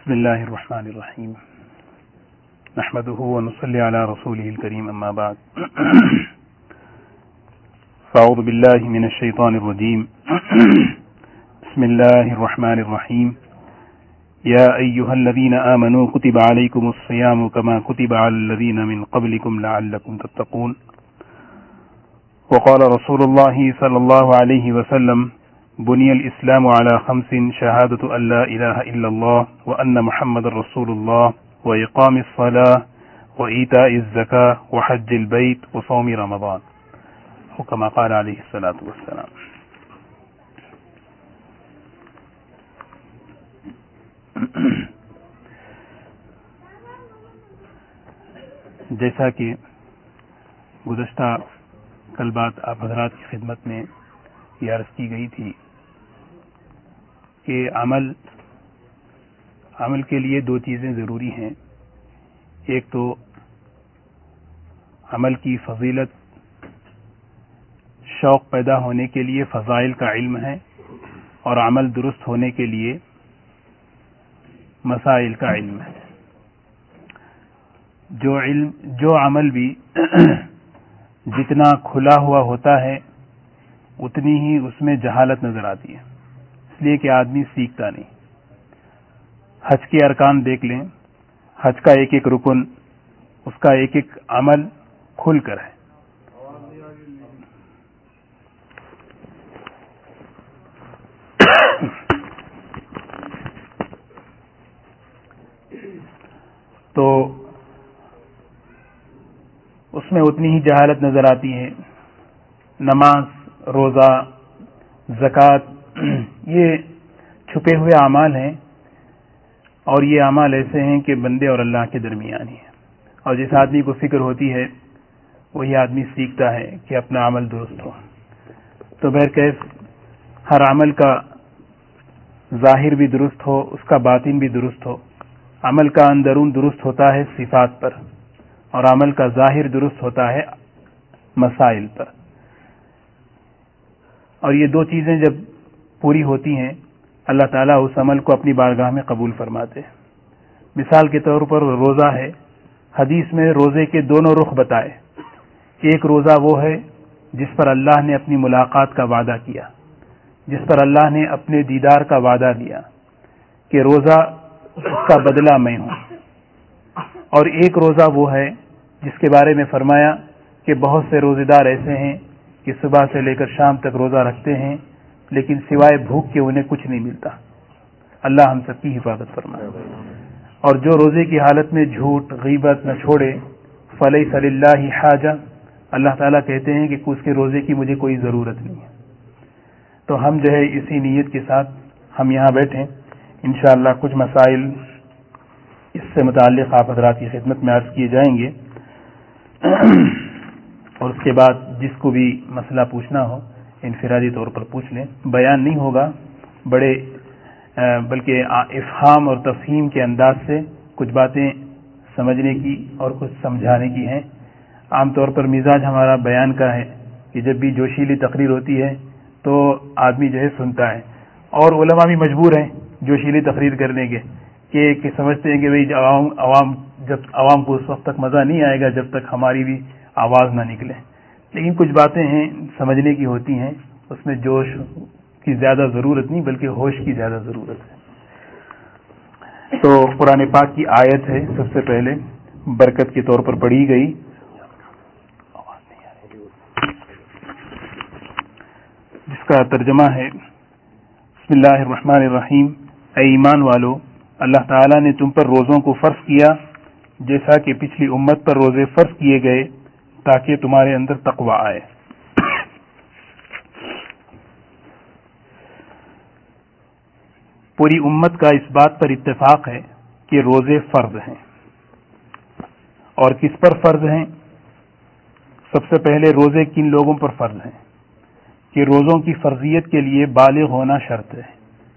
بسم الله الرحمن الرحيم نحمده ونصلي على رسوله الكريم أما بعد فأعوذ بالله من الشيطان الرجيم بسم الله الرحمن الرحيم يا أيها الذين آمنوا كتب عليكم الصيام كما كتب على الذين من قبلكم لعلكم تتقون وقال رسول الله صلى الله عليه وسلم بني الإسلام على 5 شهادة أن لا إله إلا الله وأن محمد رسول الله وإقام الصلاة وإيتاء الزكاة وحج البيت وصوم رمضان كما قال عليه الصلاة والسلام. جیسا کہ گزشتہ کل بات آپ حضرات کی خدمت میں یہ عرض کی گئی تھی کہ عمل کے لیے 2 چیزیں ضروری ہیں. ایک تو عمل کی فضیلت شوق پیدا ہونے کے لیے فضائل کا علم ہے، اور عمل درست ہونے کے لیے مسائل کا علم ہے. جو عمل بھی جتنا کھلا ہوا ہوتا ہے اتنی ہی اس میں جہالت نظر آتی ہے، اس لیے کہ آدمی سیکھتا نہیں. حج کے ارکان دیکھ لیں، حج کا ایک ایک رکن، اس کا ایک ایک عمل کھل کر ہے. تو اس میں اتنی ہی جہالت نظر آتی ہے. نماز، روزہ، زکوٰۃ یہ چھپے ہوئے اعمال ہیں، اور یہ اعمال ایسے ہیں کہ بندے اور اللہ کے درمیان ہی ہیں. اور جس آدمی کو فکر ہوتی ہے وہی آدمی سیکھتا ہے کہ اپنا عمل درست ہو. تو بہرکیف ہر عمل کا ظاہر بھی درست ہو، اس کا باطن بھی درست ہو. عمل کا اندرون درست ہوتا ہے صفات پر، اور عمل کا ظاہر درست ہوتا ہے مسائل پر. اور یہ 2 چیزیں جب پوری ہوتی ہیں اللہ تعالیٰ اس عمل کو اپنی بارگاہ میں قبول فرماتے ہیں. مثال کے طور پر روزہ ہے. حدیث میں روزے کے دونوں رخ بتائے. ایک روزہ وہ ہے جس پر اللہ نے اپنی ملاقات کا وعدہ کیا، جس پر اللہ نے اپنے دیدار کا وعدہ دیا کہ روزہ اس کا بدلہ میں ہوں. اور ایک روزہ وہ ہے جس کے بارے میں فرمایا کہ بہت سے روزے دار ایسے ہیں کہ صبح سے لے کر شام تک روزہ رکھتے ہیں لیکن سوائے بھوک کے انہیں کچھ نہیں ملتا. اللہ ہم سب کی حفاظت فرمائے. اور جو روزے کی حالت میں جھوٹ غیبت نہ چھوڑے فلیس للہ حاجہ، اللہ تعالیٰ کہتے ہیں کہ اس کے روزے کی مجھے کوئی ضرورت نہیں ہے. تو ہم جو ہے اسی نیت کے ساتھ ہم یہاں بیٹھے، انشاءاللہ کچھ مسائل اس سے متعلق آپ حضرات کی خدمت میں عرض کیے جائیں گے، اور اس کے بعد جس کو بھی مسئلہ پوچھنا ہو انفرادی طور پر پوچھ لیں. بیان نہیں ہوگا بلکہ افہام اور تفہیم کے انداز سے کچھ باتیں سمجھنے کی اور کچھ سمجھانے کی ہیں. عام طور پر مزاج ہمارا بیان کا ہے کہ جب بھی جوشیلی تقریر ہوتی ہے تو آدمی جو ہے سنتا ہے، اور علماء بھی مجبور ہیں جوشیلی تقریر کرنے کے کہ سمجھتے ہیں کہ بھئی عوام کو اس وقت تک مزہ نہیں آئے گا جب تک ہماری بھی آواز نہ نکلے. لیکن کچھ باتیں ہیں سمجھنے کی ہوتی ہیں، اس میں جوش کی زیادہ ضرورت نہیں بلکہ ہوش کی زیادہ ضرورت ہے. تو قرآن پاک کی آیت ہے سب سے پہلے برکت کے طور پر پڑھی گئی، جس کا ترجمہ ہے بسم اللہ الرحمن الرحیم. اے ایمان والو، اللہ تعالیٰ نے تم پر روزوں کو فرض کیا جیسا کہ پچھلی امت پر روزے فرض کیے گئے تاکہ تمہارے اندر تقوی آئے. پوری امت کا اس بات پر اتفاق ہے کہ روزے فرض ہیں. اور کس پر فرض ہیں؟ سب سے پہلے روزے کن لوگوں پر فرض ہیں کہ روزوں کی فرضیت کے لیے بالغ ہونا شرط ہے.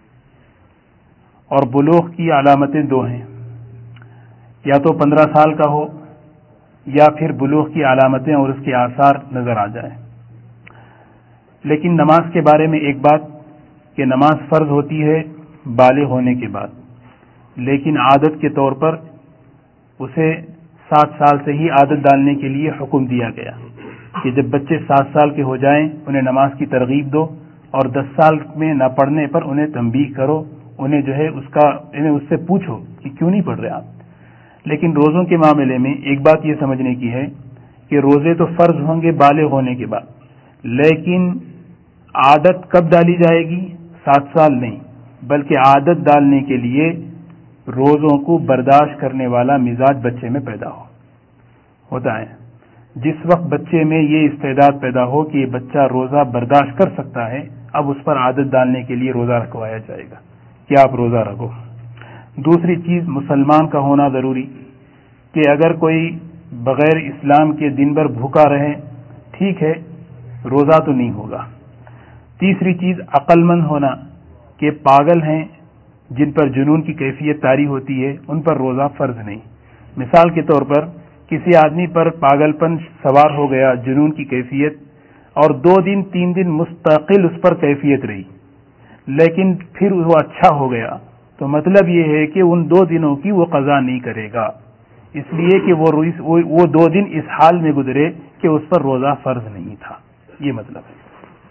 اور بلوغ کی علامتیں 2 ہیں، یا تو 15 سال کا ہو یا پھر بلوغ کی علامتیں اور اس کے آثار نظر آ جائیں. لیکن نماز کے بارے میں ایک بات کہ نماز فرض ہوتی ہے بالغ ہونے کے بعد، لیکن عادت کے طور پر اسے 7 سال سے ہی عادت ڈالنے کے لیے حکم دیا گیا کہ جب بچے 7 سال کے ہو جائیں انہیں نماز کی ترغیب دو، اور 10 سال میں نہ پڑھنے پر انہیں تنبیہ کرو، انہیں جو ہے اس سے پوچھو کہ کیوں نہیں پڑھ رہے آپ۔ لیکن روزوں کے معاملے میں ایک بات یہ سمجھنے کی ہے کہ روزے تو فرض ہوں گے بالغ ہونے کے بعد، لیکن عادت کب ڈالی جائے گی؟ 7 سال نہیں، بلکہ عادت ڈالنے کے لیے روزوں کو برداشت کرنے والا مزاج بچے میں پیدا ہوتا ہے۔ جس وقت بچے میں یہ استعداد پیدا ہو کہ یہ بچہ روزہ برداشت کر سکتا ہے، اب اس پر عادت ڈالنے کے لیے روزہ رکھوایا جائے گا کہ آپ روزہ رکھو۔ دوسری چیز مسلمان کا ہونا ضروری، کہ اگر کوئی بغیر اسلام کے دن بھر بھوکا رہے ٹھیک ہے، روزہ تو نہیں ہوگا۔ تیسری چیز عقل مند ہونا، کہ پاگل ہیں جن پر جنون کی کیفیت طاری ہوتی ہے ان پر روزہ فرض نہیں۔ مثال کے طور پر کسی آدمی پر پاگل پن سوار ہو گیا، جنون کی کیفیت، اور 2 دن 3 دن مستقل اس پر کیفیت رہی، لیکن پھر وہ اچھا ہو گیا، تو مطلب یہ ہے کہ ان 2 دنوں کی وہ قضا نہیں کرے گا، اس لیے کہ وہ 2 دن اس حال میں گزرے کہ اس پر روزہ فرض نہیں تھا، یہ مطلب ہے۔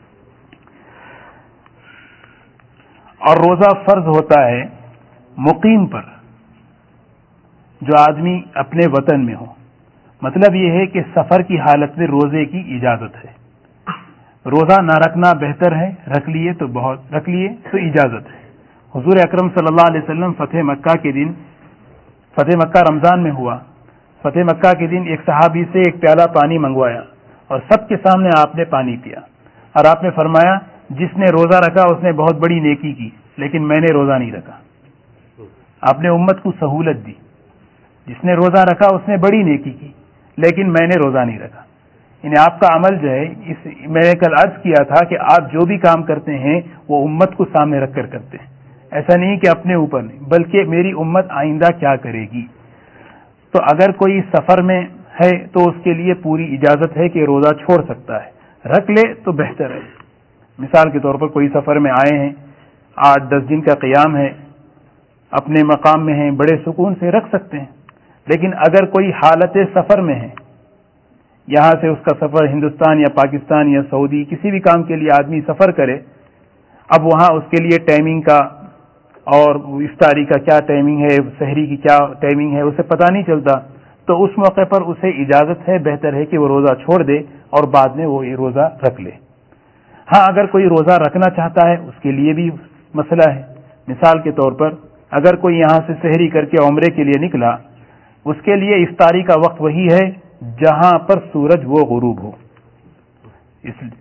اور روزہ فرض ہوتا ہے مقیم پر، جو آدمی اپنے وطن میں ہو۔ مطلب یہ ہے کہ سفر کی حالت میں روزے کی اجازت ہے، روزہ نہ رکھنا بہتر ہے، رکھ لیے تو اجازت ہے۔ حضور اکرم صلی اللہ علیہ وسلم فتح مکہ رمضان میں ہوا، فتح مکہ کے دن ایک صحابی سے ایک پیالہ پانی منگوایا اور سب کے سامنے آپ نے پانی پیا، اور آپ نے فرمایا جس نے روزہ رکھا اس نے بہت بڑی نیکی کی، لیکن میں نے روزہ نہیں رکھا۔ آپ نے امت کو سہولت دی، جس نے روزہ رکھا اس نے بڑی نیکی کی، لیکن میں نے روزہ نہیں رکھا۔ یعنی آپ کا عمل جو ہے، میں نے کل عرض کیا تھا کہ آپ جو بھی کام کرتے ہیں وہ امت کو سامنے رکھ کر کرتے ہیں، ایسا نہیں کہ اپنے اوپر نہیں، بلکہ میری امت آئندہ کیا کرے گی۔ تو اگر کوئی سفر میں ہے تو اس کے لیے پوری اجازت ہے کہ روزہ چھوڑ سکتا ہے، رکھ لے تو بہتر ہے۔ مثال کے طور پر کوئی سفر میں آئے ہیں، 8-10 دن کا قیام ہے، اپنے مقام میں ہیں، بڑے سکون سے رکھ سکتے ہیں۔ لیکن اگر کوئی حالت سفر میں ہے، یہاں سے اس کا سفر ہندوستان یا پاکستان یا سعودی کسی بھی کام کے لیے آدمی سفر کرے، اب وہاں اس کے لیے ٹائمنگ کا اور افطاری کا کیا ٹائمنگ ہے، سحری کی کیا ٹائمنگ ہے، اسے پتہ نہیں چلتا، تو اس موقع پر اسے اجازت ہے، بہتر ہے کہ وہ روزہ چھوڑ دے اور بعد میں وہ یہ روزہ رکھ لے۔ ہاں اگر کوئی روزہ رکھنا چاہتا ہے اس کے لیے بھی مسئلہ ہے۔ مثال کے طور پر اگر کوئی یہاں سے سحری کر کے عمرے کے لیے نکلا، اس کے لیے افطاری کا وقت وہی ہے جہاں پر سورج وہ غروب ہو، اس لیے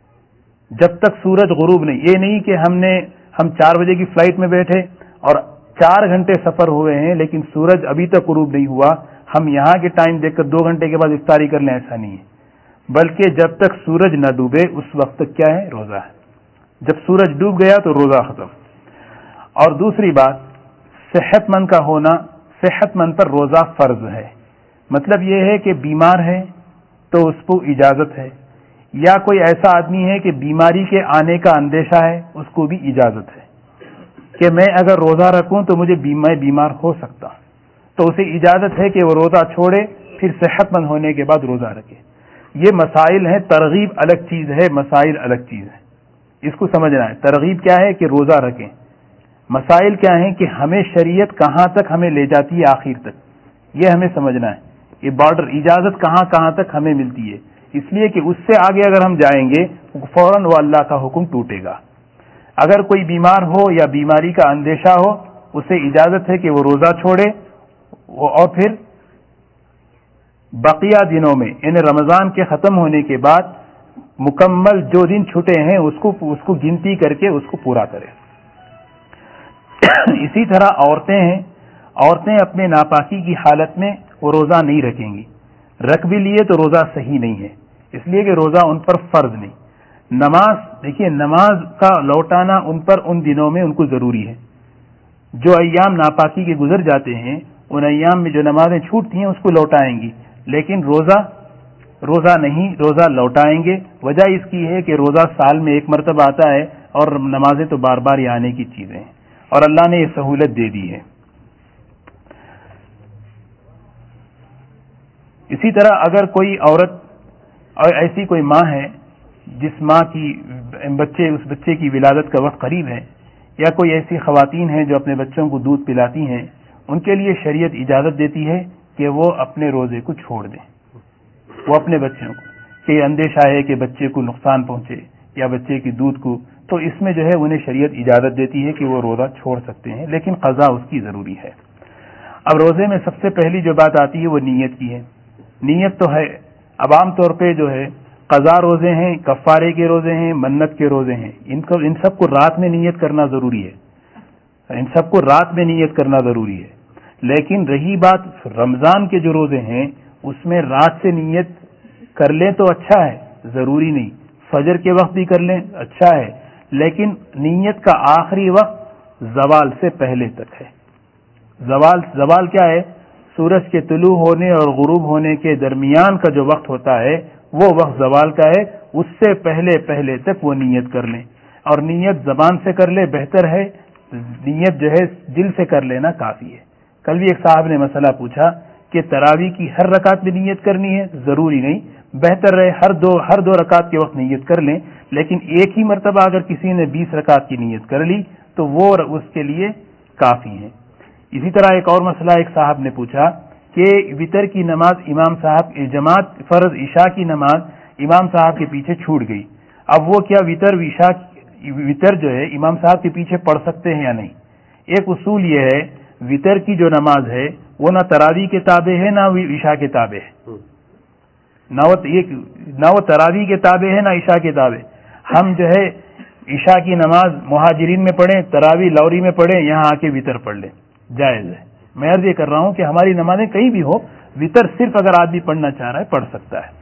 جب تک سورج غروب نہیں، یہ نہیں کہ ہم 4 بجے کی فلائٹ میں بیٹھے اور 4 گھنٹے سفر ہوئے ہیں لیکن سورج ابھی تک غروب نہیں ہوا، ہم یہاں کے ٹائم دیکھ کر 2 گھنٹے کے بعد افطاری کر لیں، ایسا نہیں ہے، بلکہ جب تک سورج نہ ڈوبے اس وقت تک کیا ہے؟ روزہ ہے۔ جب سورج ڈوب گیا تو روزہ ختم۔ اور دوسری بات، صحت مند کا ہونا، صحت مند پر روزہ فرض ہے۔ مطلب یہ ہے کہ بیمار ہے تو اس کو اجازت ہے، یا کوئی ایسا آدمی ہے کہ بیماری کے آنے کا اندیشہ ہے، اس کو بھی اجازت ہے کہ میں اگر روزہ رکھوں تو میں بیمار ہو سکتا، تو اسے اجازت ہے کہ وہ روزہ چھوڑے، پھر صحت مند ہونے کے بعد روزہ رکھے۔ یہ مسائل ہیں، ترغیب الگ چیز ہے، مسائل الگ چیز ہے، اس کو سمجھنا ہے۔ ترغیب کیا ہے کہ روزہ رکھیں، مسائل کیا ہیں کہ ہمیں شریعت کہاں تک ہمیں لے جاتی ہے، آخر تک یہ ہمیں سمجھنا ہے۔ یہ بارڈر اجازت کہاں تک ہمیں ملتی ہے، اس لیے کہ اس سے آگے اگر ہم جائیں گے فوراً وہ اللہ کا حکم ٹوٹے گا۔ اگر کوئی بیمار ہو یا بیماری کا اندیشہ ہو، اسے اجازت ہے کہ وہ روزہ چھوڑے، اور پھر بقیہ دنوں میں یعنی رمضان کے ختم ہونے کے بعد مکمل جو دن چھٹے ہیں اس کو گنتی کر کے اس کو پورا کرے۔ اسی طرح عورتیں ہیں، عورتیں اپنے ناپاکی کی حالت میں وہ روزہ نہیں رکھیں گی، رکھ بھی لیے تو روزہ صحیح نہیں ہے، اس لیے کہ روزہ ان پر فرض نہیں۔ نماز، دیکھیے نماز کا لوٹانا ان پر ان دنوں میں ان کو ضروری ہے۔ جو ایام ناپاکی کے گزر جاتے ہیں ان ایام میں جو نمازیں چھوٹتی ہیں اس کو لوٹائیں گی، لیکن روزہ نہیں، روزہ لوٹائیں گے۔ وجہ اس کی ہے کہ روزہ سال میں 1 مرتبہ آتا ہے اور نمازیں تو بار بار یہ آنے کی چیزیں ہیں، اور اللہ نے یہ سہولت دے دی ہے۔ اسی طرح اگر کوئی عورت اور ایسی کوئی ماں ہے جس ماں کی اس بچے کی ولادت کا وقت قریب ہے، یا کوئی ایسی خواتین ہیں جو اپنے بچوں کو دودھ پلاتی ہیں، ان کے لیے شریعت اجازت دیتی ہے کہ وہ اپنے روزے کو چھوڑ دیں، وہ اپنے بچوں کو، کہ اندیشہ ہے کہ بچے کو نقصان پہنچے یا بچے کی دودھ کو، تو اس میں جو ہے انہیں شریعت اجازت دیتی ہے کہ وہ روزہ چھوڑ سکتے ہیں، لیکن قضا اس کی ضروری ہے۔ اب روزے میں سب سے پہلی جو بات آتی ہے وہ نیت کی ہے۔ نیت تو ہے، اب عام طور پہ جو ہے قضا روزے ہیں، کفارے کے روزے ہیں، منت کے روزے ہیں، ان سب کو رات میں نیت کرنا ضروری ہے، ان سب کو رات میں نیت کرنا ضروری ہے۔ لیکن رہی بات رمضان کے جو روزے ہیں اس میں رات سے نیت کر لیں تو اچھا ہے، ضروری نہیں، فجر کے وقت بھی کر لیں اچھا ہے، لیکن نیت کا آخری وقت زوال سے پہلے تک ہے۔ زوال کیا ہے؟ سورج کے طلوع ہونے اور غروب ہونے کے درمیان کا جو وقت ہوتا ہے وہ وقت زوال کا ہے، اس سے پہلے تک وہ نیت کر لیں، اور نیت زبان سے کر لے بہتر ہے، نیت جو ہے دل سے کر لینا کافی ہے۔ کل بھی ایک صاحب نے مسئلہ پوچھا کہ تراویح کی ہر رکعت میں نیت کرنی ہے؟ ضروری نہیں، بہتر رہے ہر دو رکعت کے وقت نیت کر لیں، لیکن ایک ہی مرتبہ اگر کسی نے 20 رکعت کی نیت کر لی تو وہ اس کے لیے کافی ہے۔ اسی طرح ایک اور مسئلہ ایک صاحب نے پوچھا کہ وتر کی نماز امام صاحب جماعت فرض عشاء کی نماز امام صاحب کے پیچھے چھوٹ گئی، اب وہ کیا وتر جو ہے امام صاحب کے پیچھے پڑھ سکتے ہیں یا نہیں؟ ایک اصول یہ ہے، وتر کی جو نماز ہے وہ نہ تراویح کے تابع ہے نہ عشاء کے تابع ہے، نہ وہ تراویح کے تابع ہے نہ عشاء کے تابع۔ ہم جو ہے عشاء کی نماز مہاجرین میں پڑھیں، تراویح لوری میں پڑھیں، یہاں آ کے وتر پڑھ لیں، جائز ہے۔ میں عرض یہ کر رہا ہوں کہ ہماری نمازیں کہیں بھی ہو، وتر صرف اگر آدمی پڑھنا چاہ رہا ہے پڑھ سکتا ہے۔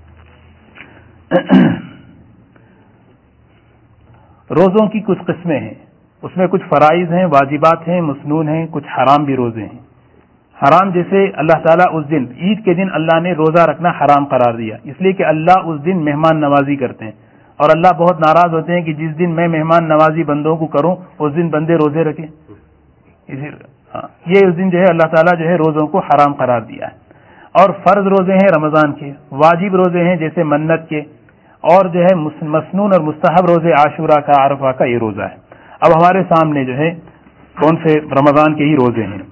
روزوں کی کچھ قسمیں ہیں، اس میں کچھ فرائض ہیں، واجبات ہیں، مسنون ہیں، کچھ حرام بھی روزے ہیں۔ حرام جیسے اللہ تعالیٰ اس دن عید کے دن اللہ نے روزہ رکھنا حرام قرار دیا، اس لیے کہ اللہ اس دن مہمان نوازی کرتے ہیں، اور اللہ بہت ناراض ہوتے ہیں کہ جس دن میں مہمان نوازی بندوں کو کروں اس دن بندے روزے رکھیں۔ یہ اس دن جو ہے اللہ تعالیٰ جو ہے روزوں کو حرام قرار دیا ہے۔ اور فرض روزے ہیں رمضان کے، واجب روزے ہیں جیسے منت کے، اور جو ہے مسنون اور مستحب روزے عاشورہ کا، عرفہ کا، یہ روزہ ہے۔ اب ہمارے سامنے جو ہے کون سے رمضان کے ہی روزے ہیں۔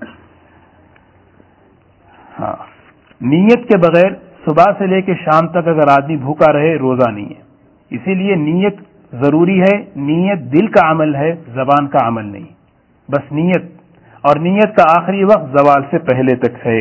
ہاں، نیت کے بغیر صبح سے لے کے شام تک اگر آدمی بھوکا رہے روزہ نہیں ہے، اسی لیے نیت ضروری ہے۔ نیت دل کا عمل ہے، زبان کا عمل نہیں، بس نیت، اور نیت کا آخری وقت زوال سے پہلے تک ہے۔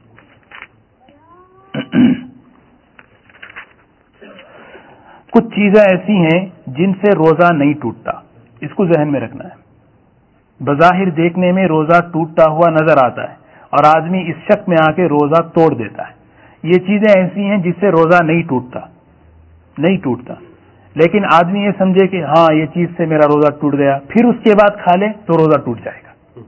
کچھ چیزیں ایسی ہیں جن سے روزہ نہیں ٹوٹتا، اس کو ذہن میں رکھنا ہے۔ بظاہر دیکھنے میں روزہ ٹوٹتا ہوا نظر آتا ہے اور آدمی اس شک میں آ کے روزہ توڑ دیتا ہے۔ یہ چیزیں ایسی ہیں جس سے روزہ نہیں ٹوٹتا، لیکن آدمی یہ سمجھے کہ ہاں یہ چیز سے میرا روزہ ٹوٹ گیا، پھر اس کے بعد کھا لے تو روزہ ٹوٹ جائے گا۔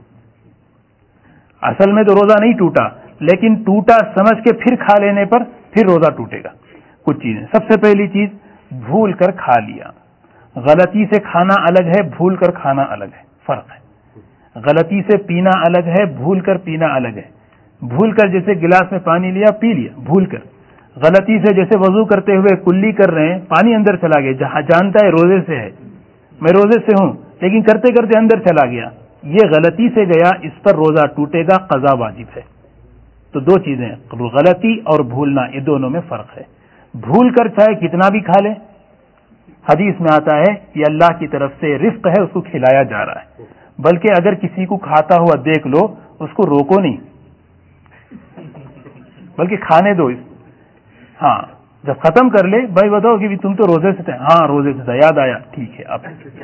اصل میں تو روزہ نہیں ٹوٹا، لیکن ٹوٹا سمجھ کے پھر کھا لینے پر پھر روزہ ٹوٹے گا۔ کچھ چیزیں، سب سے پہلی چیز بھول کر کھا لیا۔ غلطی سے کھانا الگ ہے، بھول کر کھانا الگ ہے، فرق ہے۔ غلطی سے پینا الگ ہے، بھول کر پینا الگ ہے۔ بھول کر جیسے گلاس میں پانی لیا پی لیا بھول کر، غلطی سے جیسے وضو کرتے ہوئے کلی کر رہے ہیں، پانی اندر چلا گیا، جہاں جانتا ہے روزے سے ہے، میں روزے سے ہوں، لیکن کرتے کرتے اندر چلا گیا، یہ غلطی سے گیا، اس پر روزہ ٹوٹے گا، قضا واجب ہے۔ تو دو چیزیں، غلطی اور بھولنا، یہ دونوں میں فرق ہے۔ بھول کر چاہے کتنا بھی کھا لے، حدیث میں آتا ہے یہ اللہ کی طرف سے رزق ہے، اس کو کھلایا جا رہا ہے، بلکہ اگر کسی کو کھاتا ہوا دیکھ لو اس کو روکو نہیں، بلکہ کھانے دو۔ ہاں، جب ختم کر لے بھائی بتاؤ کہ تم تو روزے سے تھے، ہاں روزے سے تھا، یاد آیا، ٹھیک ہے۔ اب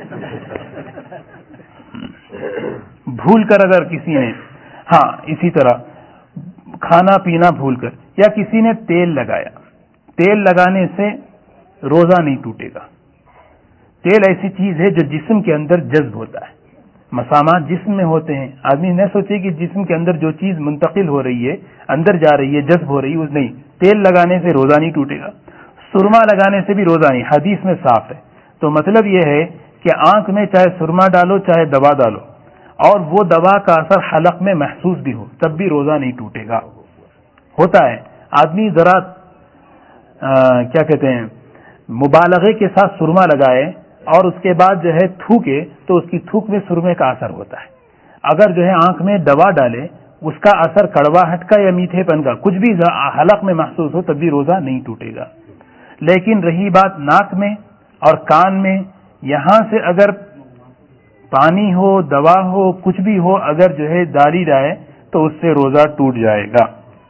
بھول کر اگر کسی نے، ہاں اسی طرح کھانا پینا بھول کر، یا کسی نے تیل لگایا، تیل لگانے سے روزہ نہیں ٹوٹے گا۔ تیل ایسی چیز ہے جو جسم کے اندر جذب ہوتا ہے، مسامات جسم میں ہوتے ہیں، آدمی نہ سوچے کہ جسم کے اندر جو چیز منتقل ہو رہی ہے، اندر جا رہی ہے، جذب ہو رہی ہے، نہیں، تیل لگانے سے روزہ نہیں ٹوٹے گا۔ سرما لگانے سے بھی روزہ نہیں، حدیث میں صاف ہے۔ تو مطلب یہ ہے کہ آنکھ میں چاہے سرما ڈالو چاہے دوا ڈالو، اور وہ دوا کا اثر حلق میں محسوس بھی ہو، تب بھی روزہ نہیں ٹوٹے گا۔ ہوتا ہے آدمی ذرا کیا کہتے ہیں مبالغے کے ساتھ سرما لگائے اور اس کے بعد جو ہے تھوکے تو اس کی تھوک میں سرمے کا اثر ہوتا ہے. اگر جو ہے آنکھ میں دوا ڈالے اس کا اثر کڑواہٹ کا یا میٹھے پن کا کچھ بھی حلق میں محسوس ہو تب بھی روزہ نہیں ٹوٹے گا. لیکن رہی بات ناک میں اور کان میں، یہاں سے اگر پانی ہو دوا ہو کچھ بھی ہو اگر جو ہے ڈالی جائے تو اس سے روزہ ٹوٹ جائے گا.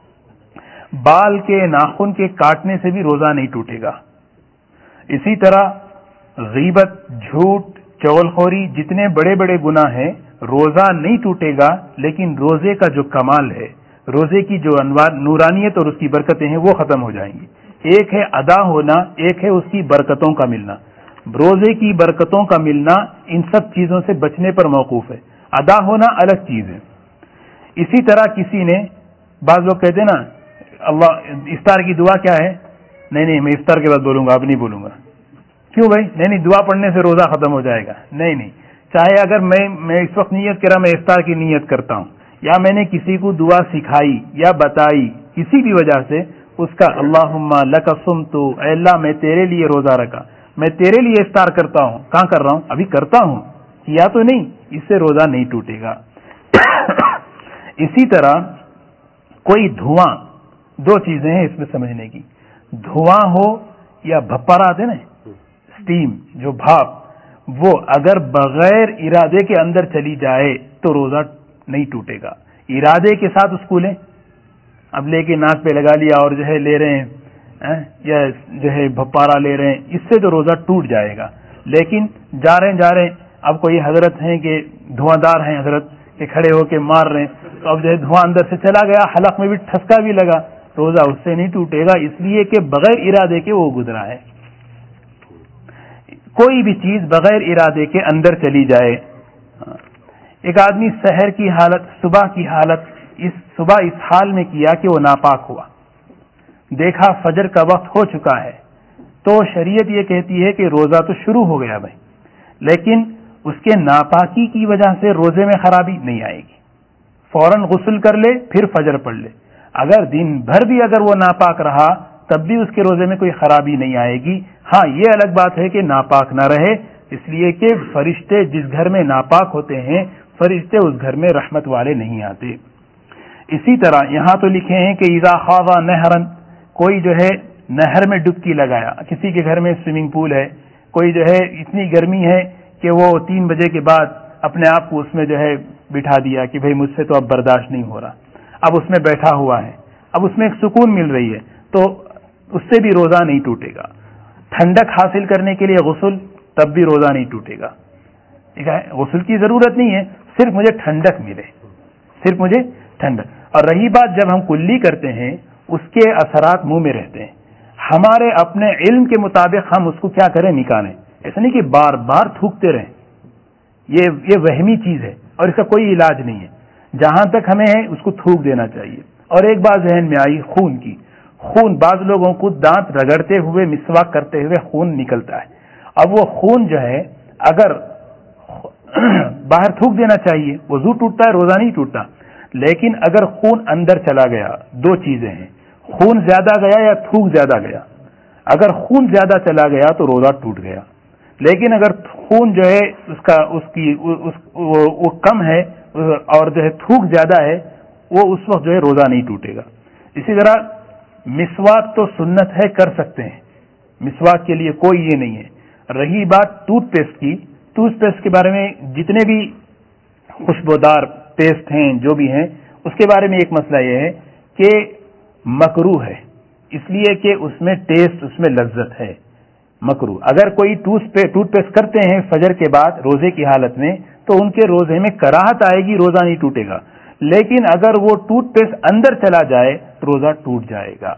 بال کے ناخن کے کاٹنے سے بھی روزہ نہیں ٹوٹے گا. اسی طرح غیبت، جھوٹ، چغلخوری جتنے بڑے بڑے گناہ ہیں روزہ نہیں ٹوٹے گا. لیکن روزے کا جو کمال ہے، روزے کی جو انوار نورانیت اور اس کی برکتیں ہیں وہ ختم ہو جائیں گی. ایک ہے ادا ہونا، ایک ہے اس کی برکتوں کا ملنا. روزے کی برکتوں کا ملنا ان سب چیزوں سے بچنے پر موقوف ہے. ادا ہونا الگ چیز ہے. اسی طرح کسی نے، بعض لوگ کہتے ہیں نا اللہ افطار کی دعا کیا ہے، نہیں میں افطار کے بعد بولوں گا، اب نہیں بولوں گا. کیوں بھائی؟ نہیں دعا پڑھنے سے روزہ ختم ہو جائے گا. نہیں، چاہے اگر میں اس وقت نیت کرا میں افطار کی نیت کرتا ہوں یا میں نے کسی کو دعا سکھائی یا بتائی کسی بھی وجہ سے، اس کا اللہم لک صمت، اے اللہ میں تیرے لیے روزہ رکھا، میں تیرے لیے افطار کرتا ہوں. کہاں کر رہا ہوں؟ ابھی کرتا ہوں، کیا تو نہیں. اس سے روزہ نہیں ٹوٹے گا. اسی طرح کوئی دھواں، دو چیزیں ہیں اس میں سمجھنے کی. دھواں ہو یا بھپر آتے نا اسٹیم، جو بھاپ، وہ اگر بغیر ارادے کے اندر چلی جائے تو روزہ نہیں ٹوٹے گا. ارادے کے ساتھ اس کو لیں، اب لے کے ناک پہ لگا لیا اور جو ہے لے رہے ہیں یا جو ہے بھپارا لے رہے ہیں، اس سے تو روزہ ٹوٹ جائے گا. لیکن جا رہے ہیں اب کوئی حضرت ہیں کہ دھواں دار ہیں حضرت کہ کھڑے ہو کے مار رہے ہیں، تو اب جو ہے دھواں اندر سے چلا گیا، حلق میں بھی ٹھسکا بھی لگا، روزہ اس سے نہیں ٹوٹے گا، اس لیے کہ بغیر ارادے کے وہ گزرا ہے. کوئی بھی چیز بغیر ارادے کے اندر چلی جائے. ایک آدمی سحر کی حالت، صبح کی حالت، صبح اس حال میں کیا کہ وہ ناپاک ہوا، دیکھا فجر کا وقت ہو چکا ہے، تو شریعت یہ کہتی ہے کہ روزہ تو شروع ہو گیا بھائی، لیکن اس کے ناپاکی کی وجہ سے روزے میں خرابی نہیں آئے گی. فوراً غسل کر لے پھر فجر پڑھ لے. اگر دن بھر بھی اگر وہ ناپاک رہا تب بھی اس کے روزے میں کوئی خرابی نہیں آئے گی. ہاں یہ الگ بات ہے کہ ناپاک نہ رہے، اس لیے کہ فرشتے جس گھر میں ناپاک ہوتے ہیں فرشتے اس گھر میں رحمت والے نہیں آتے. اسی طرح یہاں تو لکھے ہیں کہ اذا خاض نہرا، کوئی جو ہے نہر میں ڈبکی لگایا. کسی کے گھر میں سوئمنگ پول ہے، کوئی جو ہے اتنی گرمی ہے کہ وہ 3 بجے کے بعد اپنے آپ کو اس میں جو ہے بٹھا دیا کہ بھئی مجھ سے تو اب برداشت نہیں ہو رہا، اب اس میں بیٹھا ہوا ہے، اب اس میں ایک سکون مل رہی ہے، تو اس سے بھی روزہ نہیں ٹوٹے گا. ٹھنڈک حاصل کرنے کے لیے غسل، تب بھی روزہ نہیں ٹوٹے گا. غسل کی ضرورت نہیں ہے، صرف مجھے ٹھنڈک ملے، صرف مجھے ٹھنڈک. اور رہی بات جب ہم کلی کرتے ہیں اس کے اثرات منہ میں رہتے ہیں. ہمارے اپنے علم کے مطابق ہم اس کو کیا کریں، نکالیں. ایسا نہیں کہ بار بار تھوکتے رہیں، یہ وہمی چیز ہے اور اس کا کوئی علاج نہیں ہے. جہاں تک ہمیں ہے اس کو تھوک دینا چاہیے. اور ایک بات ذہن میں آئی خون کی. خون، بعض لوگوں کو دانت رگڑتے ہوئے مسواک کرتے ہوئے خون نکلتا ہے. اب وہ خون جو ہے اگر باہر تھوک دینا چاہیے، وضو ٹوٹتا ہے، روزہ نہیں ٹوٹتا. لیکن اگر خون اندر چلا گیا، دو چیزیں ہیں، خون زیادہ گیا یا تھوک زیادہ گیا. اگر خون زیادہ چلا گیا تو روزہ ٹوٹ گیا. لیکن اگر خون جو ہے وہ کم ہے اور جو ہے تھوک زیادہ ہے، وہ اس وقت جو ہے روزہ نہیں ٹوٹے گا. اسی طرح مسواک تو سنت ہے، کر سکتے ہیں، مسواک کے لیے کوئی یہ نہیں ہے. رہی بات ٹوتھ پیسٹ کی، ٹوتھ پیسٹ کے بارے میں جتنے بھی خوشبودار پیسٹ ہیں جو بھی ہیں اس کے بارے میں ایک مسئلہ یہ ہے کہ مکروہ ہے، اس لیے کہ اس میں ٹیسٹ، اس میں لذت ہے. مکروہ. اگر کوئی ٹوتھ پیسٹ کرتے ہیں فجر کے بعد روزے کی حالت میں تو ان کے روزے میں کراہت آئے گی، روزہ نہیں ٹوٹے گا. لیکن اگر وہ ٹوتھ پیسٹ اندر چلا جائے تو روزہ ٹوٹ جائے گا.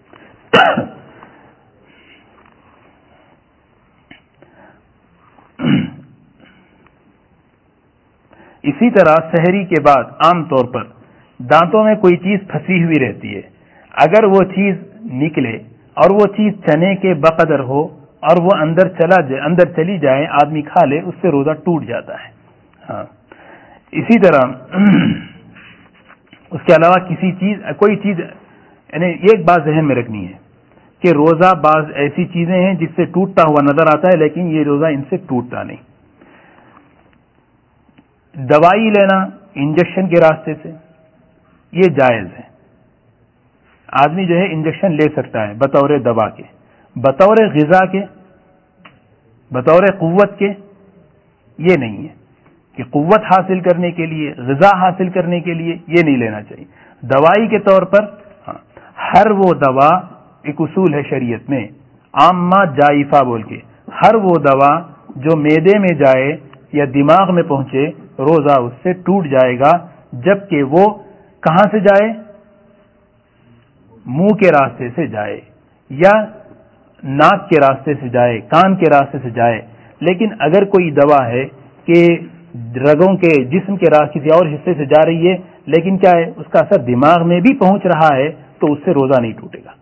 اسی طرح سحری کے بعد عام طور پر دانتوں میں کوئی چیز پھنسی ہوئی رہتی ہے. اگر وہ چیز نکلے اور وہ چیز چنے کے بقدر ہو اور وہ اندر چلی جائے، آدمی کھا لے، اس سے روزہ ٹوٹ جاتا ہے. ہاں. اسی طرح اس کے علاوہ کوئی چیز یعنی یہ ایک بات ذہن میں رکھنی ہے کہ روزہ بعض ایسی چیزیں ہیں جس سے ٹوٹتا ہوا نظر آتا ہے، لیکن یہ روزہ ان سے ٹوٹتا نہیں۔ دوائی لینا انجیکشن کے راستے سے یہ جائز ہے، آدمی جو ہے انجیکشن لے سکتا ہے بطور دوا کے، بطور غذا کے، بطور قوت کے یہ نہیں ہے کہ قوت حاصل کرنے کے لیے، غذا حاصل کرنے کے لیے یہ نہیں لینا چاہیے۔ دوائی کے طور پر ہر وہ دوا، ایک اصول ہے شریعت میں عامہ جائفہ بول کے، ہر وہ دوا جو معدے میں جائے یا دماغ میں پہنچے روزہ اس سے ٹوٹ جائے گا، جبکہ وہ کہاں سے جائے؟ منہ کے راستے سے جائے یا ناک کے راستے سے جائے، کان کے راستے سے جائے۔ لیکن اگر کوئی دوا ہے کہ رگوں کے، جسم کے کسی اور حصے سے جا رہی ہے لیکن کیا ہے اس کا اثر دماغ میں بھی پہنچ رہا ہے، تو اس سے روزہ نہیں ٹوٹے گا۔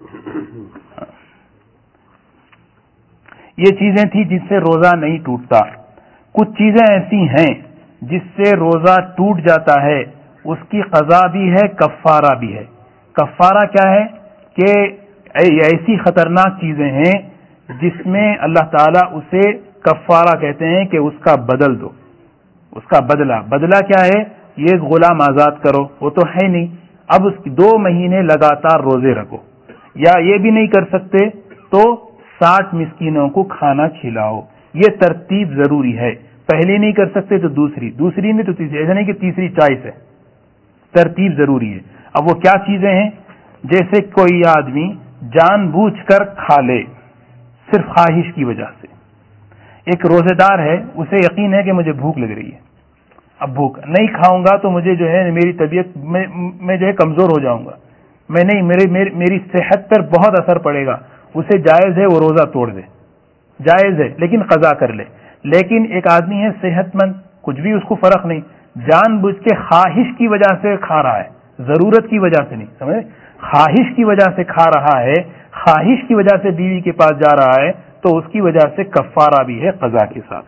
یہ چیزیں تھیں جس سے روزہ نہیں ٹوٹتا۔ کچھ چیزیں ایسی ہیں جس سے روزہ ٹوٹ جاتا ہے، اس کی قضا بھی ہے، کفارہ بھی ہے۔ کفارہ کیا ہے کہ ایسی خطرناک چیزیں ہیں جس میں اللہ تعالیٰ اسے کفارہ کہتے ہیں کہ اس کا بدل دو، اس کا بدلہ کیا ہے؟ یہ غلام آزاد کرو، وہ تو ہے نہیں، اب اس 2 مہینے لگاتار روزے رکھو، یا یہ بھی نہیں کر سکتے تو 60 مسکینوں کو کھانا کھلاؤ۔ یہ ترتیب ضروری ہے، پہلی نہیں کر سکتے تو دوسری نہیں تو تیسری، ایسا نہیں کہ تیسری چوائس ہے، ترتیب ضروری ہے۔ اب وہ کیا چیزیں ہیں؟ جیسے کوئی آدمی جان بوجھ کر کھا لے صرف خواہش کی وجہ سے، ایک روزے دار ہے، اسے یقین ہے کہ مجھے بھوک لگ رہی ہے، اب بھوک نہیں کھاؤں گا تو مجھے جو ہے میری طبیعت میں جو ہے کمزور ہو جاؤں گا، میں نہیں، میری صحت پر بہت اثر پڑے گا، اسے جائز ہے وہ روزہ توڑ دے، جائز ہے لیکن قضا کر لے۔ لیکن ایک آدمی ہے صحت مند، کچھ بھی اس کو فرق نہیں، جان بوجھ کے خواہش کی وجہ سے کھا رہا ہے، ضرورت کی وجہ سے نہیں، سمجھے؟ خواہش کی وجہ سے کھا رہا ہے، خواہش کی وجہ سے بیوی کے پاس جا رہا ہے، تو اس کی وجہ سے کفارہ بھی ہے قضا کے ساتھ۔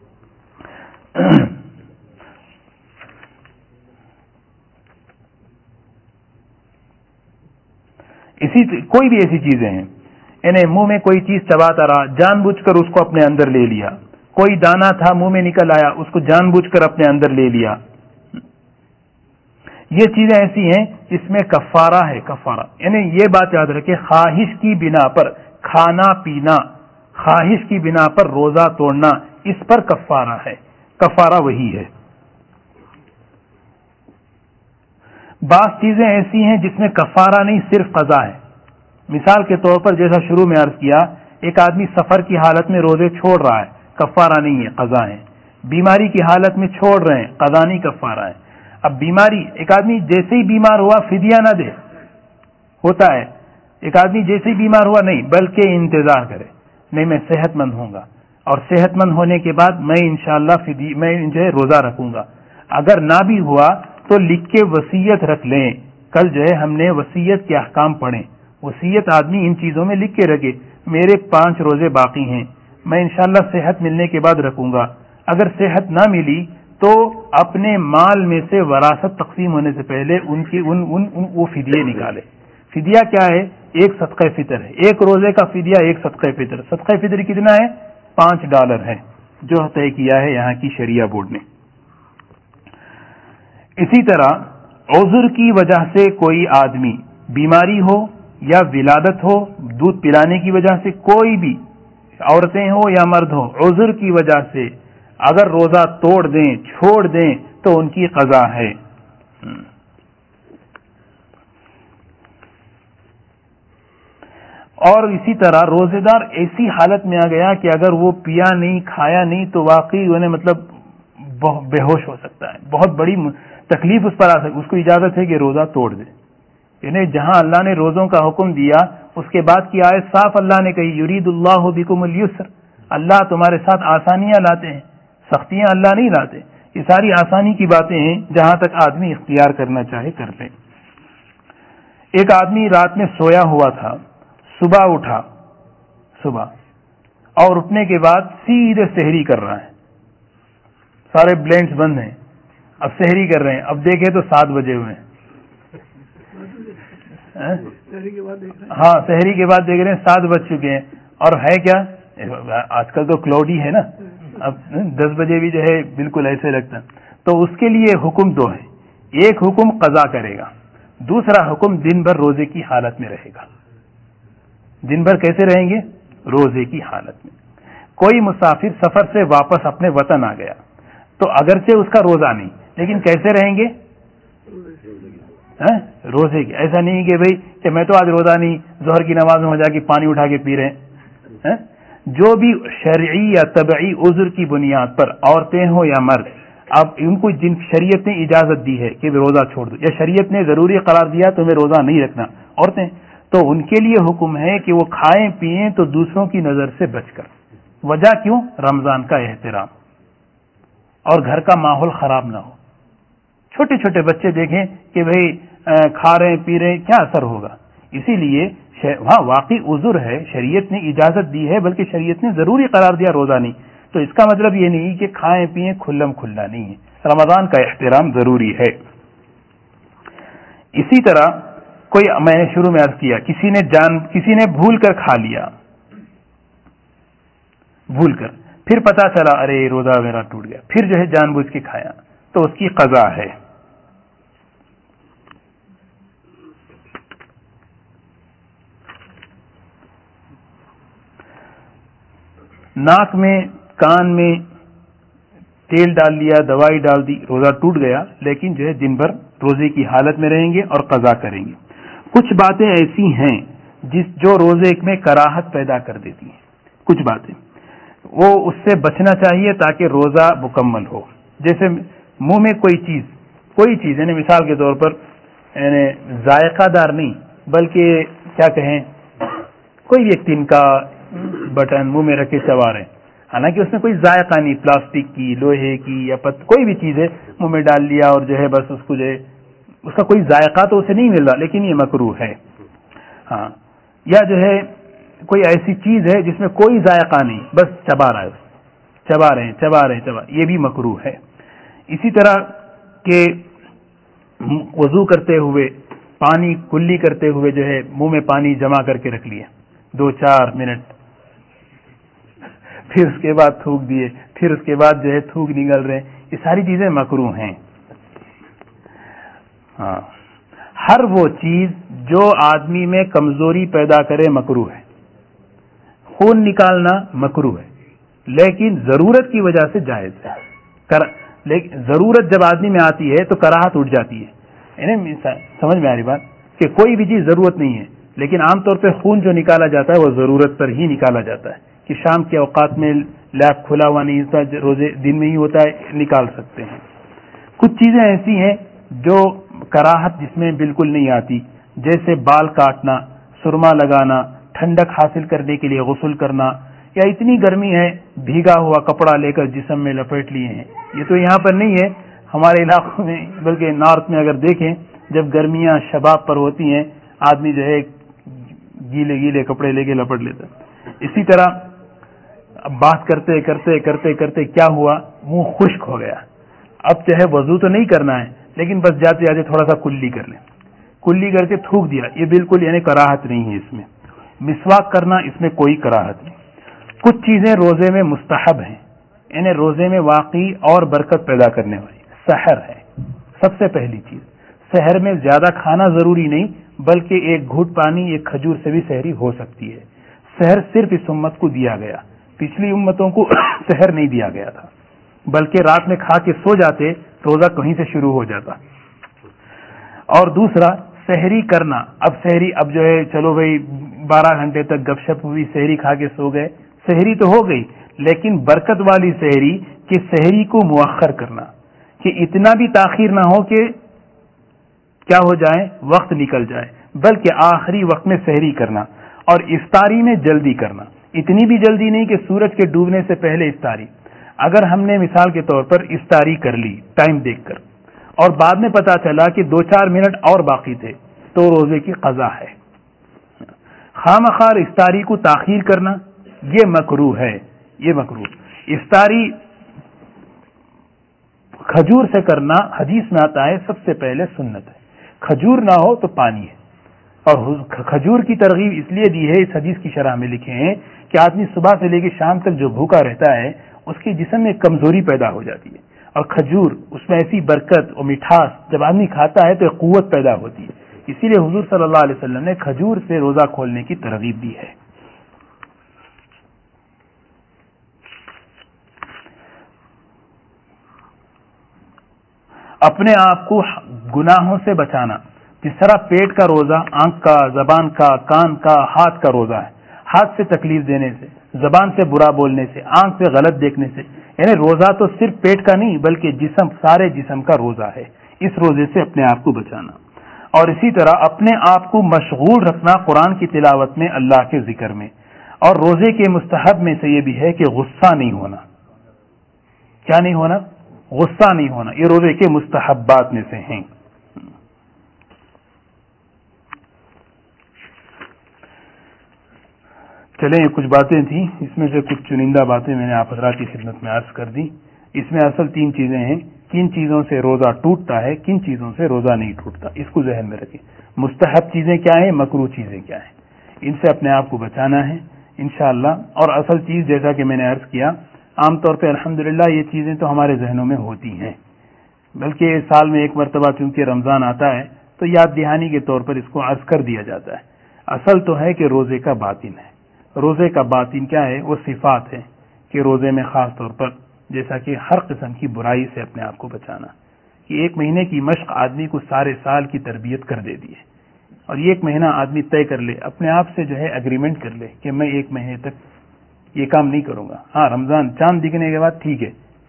کوئی بھی ایسی چیزیں ہیں، یعنی منہ میں کوئی چیز چباتا رہا، جان بوجھ کر اس کو اپنے اندر لے لیا، کوئی دانا تھا منہ میں نکل آیا، اس کو جان بوجھ کر اپنے اندر لے لیا، یہ چیزیں ایسی ہیں جس میں کفارہ ہے، کفارہ یعنی یہ بات یاد رکھے، خواہش کی بنا پر کھانا پینا، خواہش کی بنا پر روزہ توڑنا، اس پر کفارہ ہے، کفارہ وہی ہے۔ بعض چیزیں ایسی ہیں جس میں کفارہ نہیں صرف قضا ہے، مثال کے طور پر جیسا شروع میں عرض کیا، ایک آدمی سفر کی حالت میں روزے چھوڑ رہا ہے، کفارہ نہیں ہے، قضا ہے۔ بیماری کی حالت میں چھوڑ رہے ہیں، قضا نہیں، کفارہ ہے۔ اب بیماری، ایک آدمی جیسے ہی بیمار ہوا فدیہ نہ دے، ہوتا ہے ایک آدمی جیسے ہی بیمار ہوا نہیں، بلکہ انتظار کرے، نہیں میں صحت مند ہوں گا اور صحت مند ہونے کے بعد میں انشاءاللہ میں جو ہے روزہ رکھوں گا، اگر نہ بھی ہوا تو لکھ کے وصیت رکھ لیں، کل جو ہے ہم نے وصیت کے احکام پڑھیں، وصیت آدمی ان چیزوں میں لکھ کے رکھے، میرے 5 روزے باقی ہیں، میں انشاءاللہ صحت ملنے کے بعد رکھوں گا، اگر صحت نہ ملی تو اپنے مال میں سے وراثت تقسیم ہونے سے پہلے وہ فدیے نکالے۔ فدیہ کیا ہے؟ ایک صدقہ فطر ہے، ایک روزے کا فدیہ ایک صدقہ فطر۔ صدقہ فطر کتنا ہے؟ $5 ہے، جو طے کیا ہے یہاں کی شریعہ بورڈ نے۔ اسی طرح عذر کی وجہ سے کوئی آدمی، بیماری ہو یا ولادت ہو، دودھ پلانے کی وجہ سے، کوئی بھی عورتیں ہو یا مرد ہو، عذر کی وجہ سے اگر روزہ توڑ دیں، چھوڑ دیں تو ان کی قضا ہے۔ اور اسی طرح روزے دار ایسی حالت میں آ گیا کہ اگر وہ پیا نہیں، کھایا نہیں تو واقعی انہیں مطلب بے ہوش ہو سکتا ہے، بہت بڑی تکلیف اس پر آ سکتی، اس کو اجازت ہے کہ روزہ توڑ دے۔ یعنی جہاں اللہ نے روزوں کا حکم دیا، اس کے بعد کی آیت صاف اللہ نے کہی، یرید اللہ بکم اليسر، اللہ تمہارے ساتھ آسانیاں لاتے ہیں، سختیاں اللہ نہیں لاتے۔ یہ ساری آسانی کی باتیں ہیں، جہاں تک آدمی اختیار کرنا چاہے کر لے۔ ایک آدمی رات میں سویا ہوا تھا، صبح اٹھا، اور اٹھنے کے بعد سیدھے سحری کر رہا ہے، سارے بلینڈز بند ہیں، اب سحری کر رہے ہیں، اب دیکھے تو 7 بجے ہوئے ہیں، ہاں سحری کے بعد دیکھ رہے ہیں 7 بج چکے ہیں، اور ہے کیا آج کل تو کلاؤڈی ہے نا، اب 10 بجے بھی جو ہے بالکل ایسے لگتا ہے. تو اس کے لیے حکم 2 ہے. ایک حکم قضا کرے گا، دوسرا حکم دن بھر روزے کی حالت میں رہے گا. دن بھر کیسے رہیں گے؟ روزے کی حالت میں. کوئی مسافر سفر سے واپس اپنے وطن آ گیا تو اگرچہ اس کا روزہ نہیں، لیکن کیسے رہیں گے؟ روزے کی. ایسا نہیں کہ بھئی کہ میں تو آج روزہ نہیں، ظہر کی نماز میں ہو جا کے پانی اٹھا کے پی رہے ہیں. جو بھی شرعی یا طبعی عذر کی بنیاد پر عورتیں ہوں یا مرد، اب ان کو جن شریعت نے اجازت دی ہے کہ روزہ چھوڑ دو، یا شریعت نے ضروری قرار دیا تمہیں روزہ نہیں رکھنا عورتیں، تو ان کے لیے حکم ہے کہ وہ کھائیں پیئیں تو دوسروں کی نظر سے بچ کر. وجہ کیوں؟ رمضان کا احترام، اور گھر کا ماحول خراب نہ ہو. چھوٹے چھوٹے بچے دیکھیں کہ بھئی کھا رہے ہیں پی رہے ہیں، کیا اثر ہوگا؟ اسی لیے ہاں واقعی عذر ہے، شریعت نے اجازت دی ہے، بلکہ شریعت نے ضروری قرار دیا روزہ نہیں، تو اس کا مطلب یہ نہیں کہ کھائیں پیئیں کھلم کھلا نہیں ہے. رمضان کا احترام ضروری ہے. اسی طرح میں نے شروع میں عرض کیا، کسی نے بھول کر کھا لیا، بھول کر، پھر پتا چلا ارے روزہ میرا ٹوٹ گیا، پھر جو ہے جان بوجھ کے کھایا، تو اس کی قضا ہے. ناک میں کان میں تیل ڈال لیا، دوائی ڈال دی، روزہ ٹوٹ گیا، لیکن جو ہے دن بھر روزے کی حالت میں رہیں گے اور قضا کریں گے. کچھ باتیں ایسی ہیں جو روزے میں کراہت پیدا کر دیتی ہیں، کچھ باتیں وہ اس سے بچنا چاہیے تاکہ روزہ مکمل ہو. جیسے منہ میں کوئی چیز یعنی مثال کے طور پر یعنی ذائقہ دار نہیں، بلکہ کیا کہیں کوئی بھی ایک تن کا بٹن منہ میں رکھ کے چبا رہے ہیں، حالانکہ اس میں کوئی ذائقہ نہیں، پلاسٹک کی، لوہے کی یا کوئی بھی چیز ہے منہ میں ڈال لیا اور جو ہے بس اس کو جو ہے اس کا کوئی ذائقہ تو اسے نہیں مل رہا، لیکن یہ مکروہ ہے. ہاں، یا جو ہے کوئی ایسی چیز ہے جس میں کوئی ذائقہ نہیں، بس چبا رہے ہیں، یہ بھی مکروہ ہے. اسی طرح کہ وضو کرتے ہوئے پانی کلی کرتے ہوئے جو ہے منہ میں پانی جمع کر کے رکھ لیے 2-4 منٹ، پھر اس کے بعد تھوک دیے، پھر اس کے بعد جو ہے تھوک نکل رہے ہیں، یہ ساری چیزیں مکروہ ہیں. ہاں، ہر وہ چیز جو آدمی میں کمزوری پیدا کرے مکروہ ہے. خون نکالنا مکروہ ہے، لیکن ضرورت کی وجہ سے جائز ہے. لیکن ضرورت جب آدمی میں آتی ہے تو کراہت اٹھ جاتی ہے. یعنی سمجھ میں آ رہی بات کہ کوئی بھی چیز ضرورت نہیں ہے، لیکن عام طور پہ خون جو نکالا جاتا ہے وہ ضرورت پر ہی نکالا جاتا ہے، کہ شام کے اوقات میں لیب کھلا ہوا نہیں ہوتا، روزے دن میں ہی ہوتا ہے، نکال سکتے ہیں. کچھ چیزیں ایسی ہیں جو کراہت جس میں بالکل نہیں آتی، جیسے بال کاٹنا، سرما لگانا، ٹھنڈک حاصل کرنے کے لیے غسل کرنا، یا اتنی گرمی ہے بھیگا ہوا کپڑا لے کر جسم میں لپیٹ لیے ہیں. یہ تو یہاں پر نہیں ہے ہمارے علاقوں میں، بلکہ نارتھ میں اگر دیکھیں جب گرمیاں شباب پر ہوتی ہیں آدمی جو ہے گیلے گیلے کپڑے لے کے لپٹ لیتا. اسی طرح بات کرتے کرتے کرتے کرتے کیا ہوا، منہ خشک ہو گیا. اب جو ہے وضو تو نہیں کرنا ہے، لیکن بس جاتے جاتے تھوڑا سا کلی کر لیں، کلی کر کے تھوک دیا، یہ بالکل یعنی کراہت نہیں ہے اس میں. مسواک کرنا اس میں کوئی کراہت نہیں. کچھ چیزیں روزے میں مستحب ہیں، یعنی روزے میں واقعی اور برکت پیدا کرنے والی. سحر ہے سب سے پہلی چیز. سحر میں زیادہ کھانا ضروری نہیں، بلکہ ایک گھونٹ پانی ایک کھجور سے بھی سحری ہو سکتی ہے. سحر صرف اس امت کو دیا گیا، پچھلی امتوں کو سحر نہیں دیا گیا تھا، بلکہ رات میں کھا کے سو جاتے، روزہ کہیں سے شروع ہو جاتا. اور دوسرا سحری کرنا. اب جو ہے چلو بھائی 12 گھنٹے تک گپ شپ ہوئی، سحری کھا کے سو گئے، سحری تو ہو گئی، لیکن برکت والی سحری کہ سحری کو مؤخر کرنا، کہ اتنا بھی تاخیر نہ ہو کہ کیا ہو جائے وقت نکل جائے، بلکہ آخری وقت میں سحری کرنا. اور افطاری میں جلدی کرنا، اتنی بھی جلدی نہیں کہ سورج کے ڈوبنے سے پہلے افطاری. اگر ہم نے مثال کے طور پر افطاری کر لی ٹائم دیکھ کر اور بعد میں پتا چلا کہ 2-4 منٹ اور باقی تھے تو روزے کی قضا ہے. خامخواہ افطاری کو تاخیر کرنا یہ مکروہ ہے، یہ مکروہ. افطاری کھجور سے کرنا حدیث میں آتا ہے سب سے پہلے سنت ہے. کھجور نہ ہو تو پانی ہے، اور کھجور کی ترغیب اس لیے دی ہے، اس حدیث کی شرح میں لکھے ہیں کہ آدمی صبح سے لے کے شام تک جو بھوکا رہتا ہے اس کے جسم میں کمزوری پیدا ہو جاتی ہے، اور کھجور اس میں ایسی برکت اور مٹھاس جب آدمی کھاتا ہے تو ایک قوت پیدا ہوتی ہے، اسی لیے حضور صلی اللہ علیہ وسلم نے کھجور سے روزہ کھولنے کی ترغیب دی ہے۔ اپنے آپ کو گناہوں سے بچانا، جس طرح پیٹ کا روزہ آنکھ کا، زبان کا، کان کا، ہاتھ کا روزہ ہے، ہاتھ سے تکلیف دینے سے، زبان سے برا بولنے سے، آنکھ سے غلط دیکھنے سے، یعنی روزہ تو صرف پیٹ کا نہیں بلکہ سارے جسم کا روزہ ہے، اس روزے سے اپنے آپ کو بچانا۔ اور اسی طرح اپنے آپ کو مشغول رکھنا قرآن کی تلاوت میں، اللہ کے ذکر میں۔ اور روزے کے مستحب میں سے یہ بھی ہے کہ غصہ نہیں ہونا۔ کیا نہیں ہونا؟ غصہ نہیں ہونا، یہ روزے کے مستحبات میں سے ہیں۔ چلیں، کچھ باتیں تھیں، اس میں سے کچھ چنندہ باتیں میں نے آپ حضرات کی خدمت میں عرض کر دی۔ اس میں اصل 3 چیزیں ہیں، کن چیزوں سے روزہ ٹوٹتا ہے، کن چیزوں سے روزہ نہیں ٹوٹتا، اس کو ذہن میں رکھیں۔ مستحب چیزیں کیا ہیں، مکروہ چیزیں کیا ہیں، ان سے اپنے آپ کو بچانا ہے انشاءاللہ۔ اور اصل چیز جیسا کہ میں نے عرض کیا، عام طور پہ الحمدللہ یہ چیزیں تو ہمارے ذہنوں میں ہوتی ہیں، بلکہ سال میں ایک مرتبہ چونکہ رمضان آتا ہے تو یاد دہانی کے طور پر اس کو عرض کر دیا جاتا ہے۔ اصل تو ہے کہ روزے کا باطن ہے۔ روزے کا باطن کیا ہے؟ وہ صفات ہے کہ روزے میں خاص طور پر جیسا کہ ہر قسم کی برائی سے اپنے آپ کو بچانا، کہ 1 مہینے کی مشق آدمی کو سارے سال کی تربیت کر دیتی ہے، اور یہ 1 مہینہ آدمی طے کر لے، اپنے آپ سے جو ہے ایگریمنٹ کر لے کہ میں 1 مہینے تک یہ کام نہیں کروں گا۔ ہاں، رمضان چاند دکھنے کے بعد ٹھیک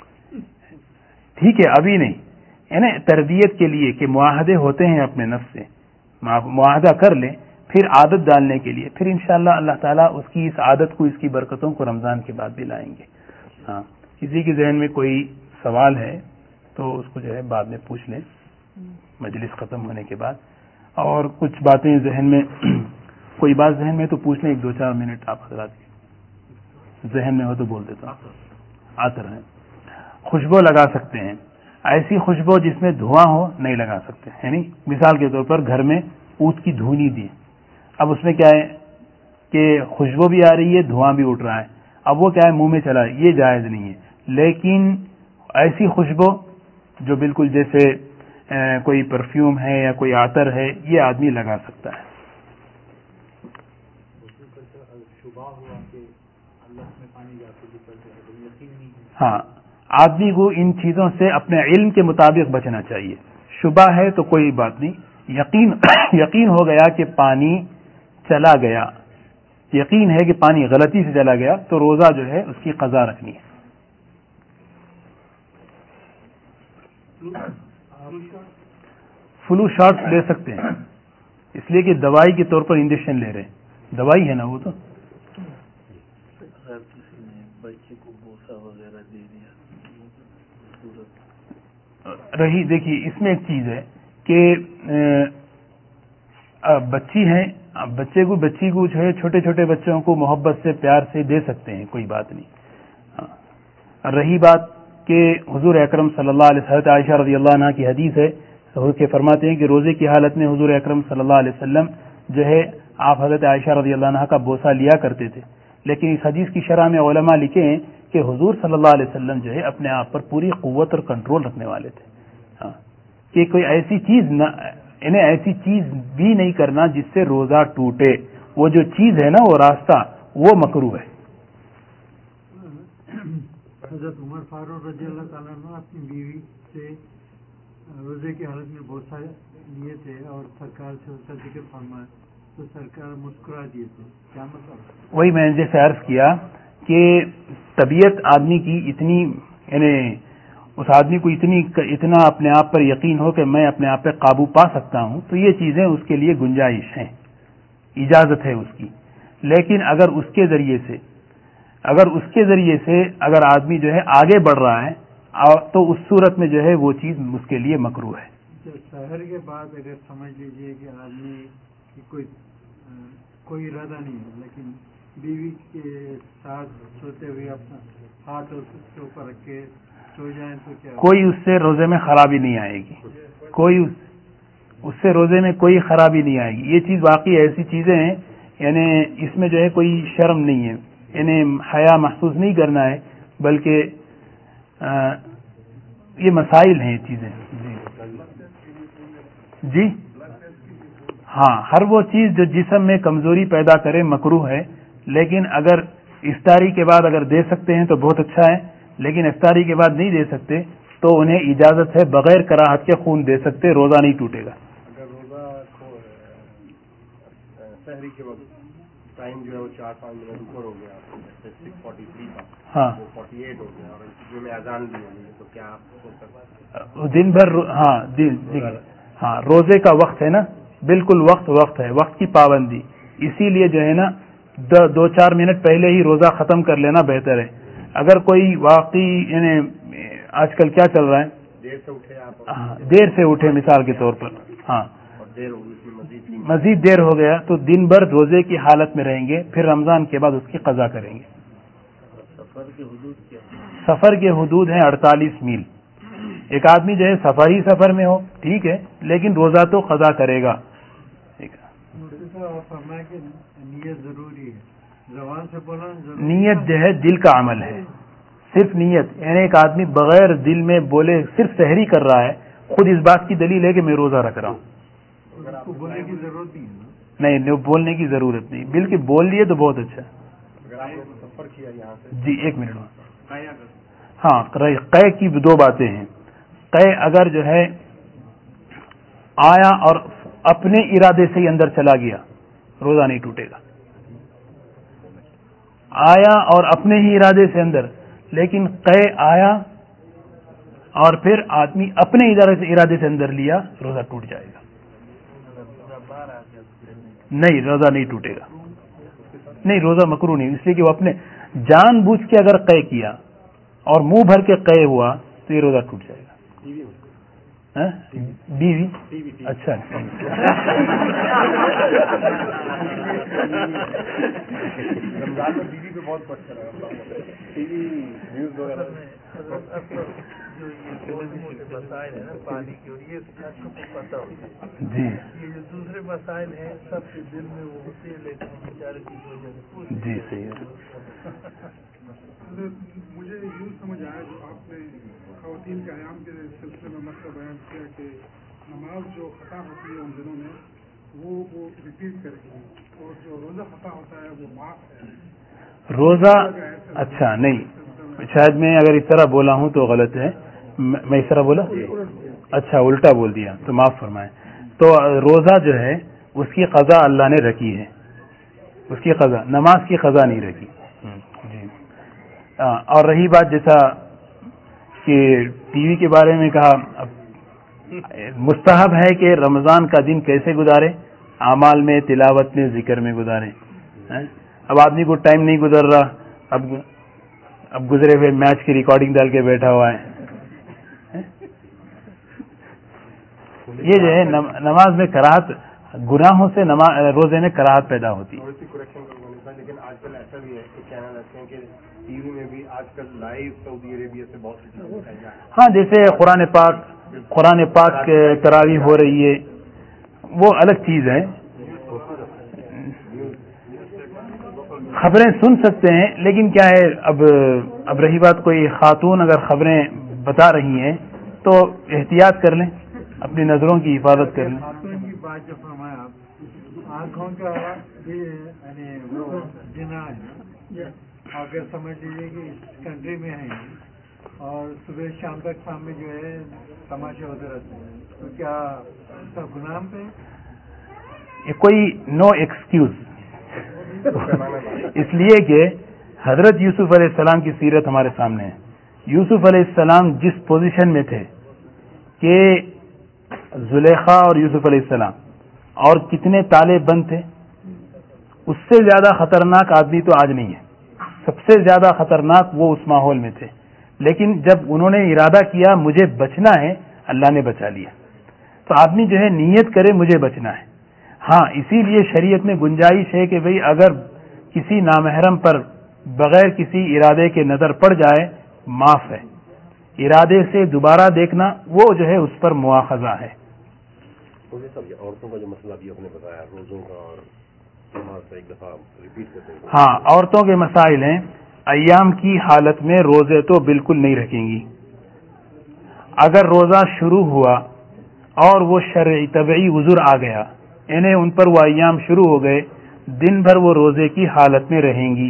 ہے، ابھی نہیں، یعنی تربیت کے لیے کہ معاہدے ہوتے ہیں اپنے نفس سے، معاہدہ کر لیں، پھر عادت ڈالنے کے لیے، پھر انشاءاللہ اللہ تعالیٰ اس کی اس عادت کو، اس کی برکتوں کو رمضان کے بعد بھی لائیں گے۔ ہاں، کسی کے ذہن میں کوئی سوال ہے تو اس کو جو ہے بعد میں پوچھ لیں مجلس ختم ہونے کے بعد، اور کچھ باتیں ذہن میں کوئی بات ذہن میں تو پوچھ لیں، 1-2-4 منٹ آپ حضرات ذہن میں ہو تو بول دیتا ہوں۔ عطر ہے، خوشبو لگا سکتے ہیں، ایسی خوشبو جس میں دھواں ہو نہیں لگا سکتے، یعنی مثال کے طور پر گھر میں اونٹ کی دھونی دی، اب اس میں کیا ہے کہ خوشبو بھی آ رہی ہے، دھواں بھی اٹھ رہا ہے، اب وہ کیا ہے منہ میں چلا ہے، یہ جائز نہیں ہے۔ لیکن ایسی خوشبو جو بالکل جیسے کوئی پرفیوم ہے یا کوئی عطر ہے، یہ آدمی لگا سکتا ہے۔ ہاں، آدمی کو ان چیزوں سے اپنے علم کے مطابق بچنا چاہیے۔ شبہ ہے تو کوئی بات نہیں، یقین ہو گیا کہ پانی چلا گیا، یقین ہے کہ پانی غلطی سے چلا گیا تو روزہ جو ہے اس کی قضا رکھنی ہے۔ فلو شاٹس لے سکتے ہیں، اس لیے کہ دوائی کے طور پر انجیکشن لے رہے ہیں، دوائی ہے نا وہ تو۔ اگر کسی نے بچے کو بوسا وغیرہ دے دیا رہی، دیکھیے اس میں ایک چیز ہے کہ بچی ہے، بچی کو جو ہے چھوٹے چھوٹے بچوں کو محبت سے پیار سے دے سکتے ہیں، کوئی بات نہیں۔ رہی بات کہ حضور اکرم صلی اللہ علیہ وسلم، عائشہ رضی اللہ عنہ کی حدیث ہے، حضور کے فرماتے ہیں کہ روزے کی حالت میں حضور اکرم صلی اللہ علیہ وسلم جو ہے آپ حضرت عائشہ رضی اللہ عنہ کا بوسہ لیا کرتے تھے، لیکن اس حدیث کی شرح میں علماء لکھے ہیں کہ حضور صلی اللہ علیہ وسلم جو ہے اپنے آپ پر پوری قوت اور کنٹرول رکھنے والے تھے، ہاں، کہ کوئی ایسی چیز نہ، انہیں ایسی چیز بھی نہیں کرنا جس سے روزہ ٹوٹے، وہ جو چیز ہے نا، وہ راستہ، وہ مکروہ ہے۔ حضرت عمر فاروق رضی اللہ تعالیٰ عنہ اپنی بیوی سے روزے کی حالت میں بوسہ لیے تھے اور سرکار سے اس کا ذکر فرمایا تو سرکار مسکرا دیے تھے، کیا مطلب؟ وہی میں نے جیسے عرض کیا کہ طبیعت آدمی کی اتنی، یعنی اس آدمی کو اتنا اپنے آپ پر یقین ہو کہ میں اپنے آپ پہ قابو پا سکتا ہوں، تو یہ چیزیں اس کے لیے گنجائش ہیں، اجازت ہے اس کی۔ لیکن اگر اس کے ذریعے سے اگر آدمی جو ہے آگے بڑھ رہا ہے تو اس صورت میں جو ہے وہ چیز اس کے لیے مکروہ ہے۔ سحر کے بعد اگر سمجھ لیجئے کہ آدمی کی کوئی ارادہ نہیں ہے، لیکن بیوی کے ساتھ سوتے ہوئے اپنا ہاتھ اس کے اوپر رکھ کے سو جائیں تو کیا؟ کوئی اس سے روزے میں خرابی نہیں آئے گی، کوئی اس سے روزے میں کوئی خرابی نہیں آئے گی. یہ چیز واقعی ایسی چیزیں ہیں یعنی اس میں جو ہے کوئی شرم نہیں ہے, یعنی حیا محسوس نہیں کرنا ہے, بلکہ یہ مسائل ہیں یہ چیزیں. جی ہاں, ہر وہ چیز جو جسم میں کمزوری پیدا کرے مکروہ ہے, لیکن اگر افطاری کے بعد اگر دے سکتے ہیں تو بہت اچھا ہے, لیکن افطاری کے بعد نہیں دے سکتے تو انہیں اجازت ہے بغیر کراہت کے خون دے سکتے, روزہ نہیں ٹوٹے گا. اگر روزہ سحری کے وقت ٹائم جو ہے وہ 4-5 منٹ اوپر ہو گیا, 6:43 کا, ہاں وہ 48 ہو گیا, اور اس میں اذان بھی ہو گئی, تو کیا آپ ہو سکتا دن بھر ہاں روزے کا وقت ہے نا, بالکل وقت ہے, وقت کی پابندی. اسی لیے جو ہے نا 2-4 منٹ پہلے ہی روزہ ختم کر لینا بہتر ہے. اگر کوئی واقعی یعنی آج کل کیا چل رہا ہے, دیر سے اٹھے آپ, دیر سے اٹھے مثال کے طور پر, ہاں اور دیر ہو گئی, اس میں مزید دیر ہو گیا, تو دن بھر روزے کی حالت میں رہیں گے, پھر رمضان کے بعد اس کی قضا کریں گے. سفر کے حدود کیا ہیں؟ سفر کے حدود ہیں 48 میل. ایک آدمی جو ہے سفر میں ہو ٹھیک ہے, لیکن روزہ تو قضا کرے گا. فرمایا کہ نیت ضروری ہے, زبان سے بولنا نیت جو ہے دل کا عمل ہے, صرف نیت, یعنی ایک آدمی بغیر دل میں بولے صرف سحری کر رہا ہے, خود اس بات کی دلیل ہے کہ میں روزہ رکھ رہا ہوں. اس کو بولنے کی ضرورت نہیں ہے. نہیں, بولنے کی ضرورت نہیں, بلکہ بول لیے تو بہت اچھا. اگر آپ نے سفر کیا یہاں سے, جی ایک منٹ میں, ہاں قے کی 2 باتیں ہیں. قے اگر جو ہے آیا اور اپنے ارادے سے ہی اندر چلا گیا, روزہ نہیں ٹوٹے گا. آیا اور اپنے ہی ارادے سے اندر, لیکن قے آیا اور پھر آدمی اپنے ارادے سے اندر لیا, روزہ ٹوٹ جائے گا. نہیں, روزہ نہیں ٹوٹے گا. نہیں, روزہ مکروہ نہیں, اس لیے کہ وہ اپنے جان بوجھ کے اگر قے کیا اور منہ بھر کے قے ہوا تو یہ روزہ ٹوٹ جائے گا. بیوی اچھا رمضان میں بیوی پہ بہت پڑتا ہے, ٹی وی نیوز وغیرہ جو یہ ٹیلیویژن کے مسائل ہیں نا پانی کی, اور یہ آپ کو پتہ ہوتا ہے جی, یہ جو دوسرے مسائل ہیں سب کے دل میں وہ ہوتے ہیں, لیکن بیچارے کی وجہ سے پوچھ جی صحیح ہے. مجھے یوں سمجھ آیا جو آپ نے خواتین کے قیام کے سلسلے میں مسئلہ بیان کیا کہ نماز جو خطا ہوتی ہے ان دنوں میں وہ ریپیٹ کرے گی, اور جو روزہ خطا ہوتا ہے وہ معاف ہے. روزہ اچھا نہیں, شاید میں اگر اس طرح بولا ہوں تو غلط ہے. میں اس طرح بولا, اچھا الٹا بول دیا تو معاف فرمائیں. تو روزہ جو ہے اس کی قضا اللہ نے رکھی ہے, اس کی قضا, نماز کی قضا نہیں رکھی. جی, اور رہی بات جیسا کہ ٹی وی کے بارے میں کہا, مستحب ہے کہ رمضان کا دن کیسے گزارے, اعمال میں, تلاوت میں, ذکر میں گزارے. اب آدمی کو ٹائم نہیں گزر رہا, اب گزرے ہوئے میچ کی ریکارڈنگ ڈال کے بیٹھا ہوا ہے. یہ جو ہے نماز میں کراہت, گناہوں سے روزے میں کراہت پیدا ہوتی ہے. لیکن آج کل ایسا بھی ہے کہ چینل ایسے ہیں کہ ٹی وی میں بھی آج کل لائیو سعودی عربیہ سے بہت سی چیزیں دکھائی جا رہی ہیں. ہاں, جیسے قرآن پاک تراویح ہو رہی ہے, وہ الگ چیز ہے. خبریں سن سکتے ہیں, لیکن کیا ہے اب رہی بات, کوئی خاتون اگر خبریں بتا رہی ہیں تو احتیاط کر لیں, اپنی نظروں کی حفاظت کر لیں. خاتون کی بات جو فرمایا آپ, آنکھوں کا یعنی وہ جنا ہے, اگر سمجھ لیجیے کہ اس کنٹری میں ہے اور صبح شام تک سامنے جو ہے تماشے ہوتے رہتے ہیں, تو کیا اس کا گناہ پہ یہ کوئی نو ایکسکیوز, اس لیے کہ حضرت یوسف علیہ السلام کی سیرت ہمارے سامنے ہے. یوسف علیہ السلام جس پوزیشن میں تھے کہ زلیخا اور یوسف علیہ السلام, اور کتنے تالے بند تھے, اس سے زیادہ خطرناک آدمی تو آج نہیں ہے. سب سے زیادہ خطرناک وہ اس ماحول میں تھے, لیکن جب انہوں نے ارادہ کیا مجھے بچنا ہے, اللہ نے بچا لیا. تو آدمی جو ہے نیت کرے مجھے بچنا ہے. ہاں, اسی لیے شریعت میں گنجائش ہے کہ بھئی اگر کسی نامحرم پر بغیر کسی ارادے کے نظر پڑ جائے معاف ہے, ارادے سے دوبارہ دیکھنا وہ جو ہے اس پر مواخذہ ہے. मुझे सब ये औरतों का जो मसला भी आपने बताया रोज़ों का और नमाज का एक दफ़ा रिपीट करते हैं। हाँ, औरतों के मसाइल हैं। अय्याम की हालत में रोज़े तो बिल्कुल नहीं रखेंगी। अगर रोज़ा शुरू हुआ और वो शरई तबई उज़ुर आ गया, यानी उन पर वो अय्याम शुरू हो गए, दिन भर वो रोज़े की हालत में रहेंगी,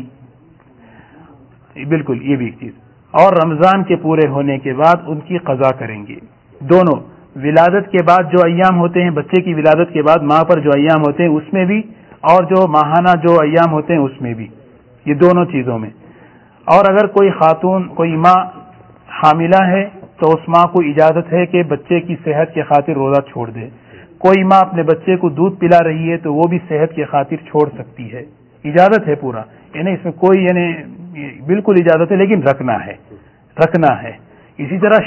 बिल्कुल, ये भी एक चीज़। और रमज़ान के पूरे होने के बाद उनकी क़ज़ा करेंगे। दोनों, विलादत के बाद जो अय्याम होते हैं, बच्चे की विलादत के बाद माँ पर जो अय्याम होते हैं उसमें भी, और जो माहाना जो अय्याम होते हैं उसमें भी, ये दोनों चीज़ों में। और अगर कोई खातून, कोई माँ हामिला है तो उस माँ को इजाज़त है कि बच्चे की सेहत के खातिर रोज़ा छोड़ दे। कोई माँ अपने बच्चे को दूध पिला रही है तो वो भी सेहत के खातिर छोड़ सकती है, इजाज़त है पूरा, यानी इसमें कोई यानी बिल्कुल इजाज़त है, लेकिन रखना है। इसी तरह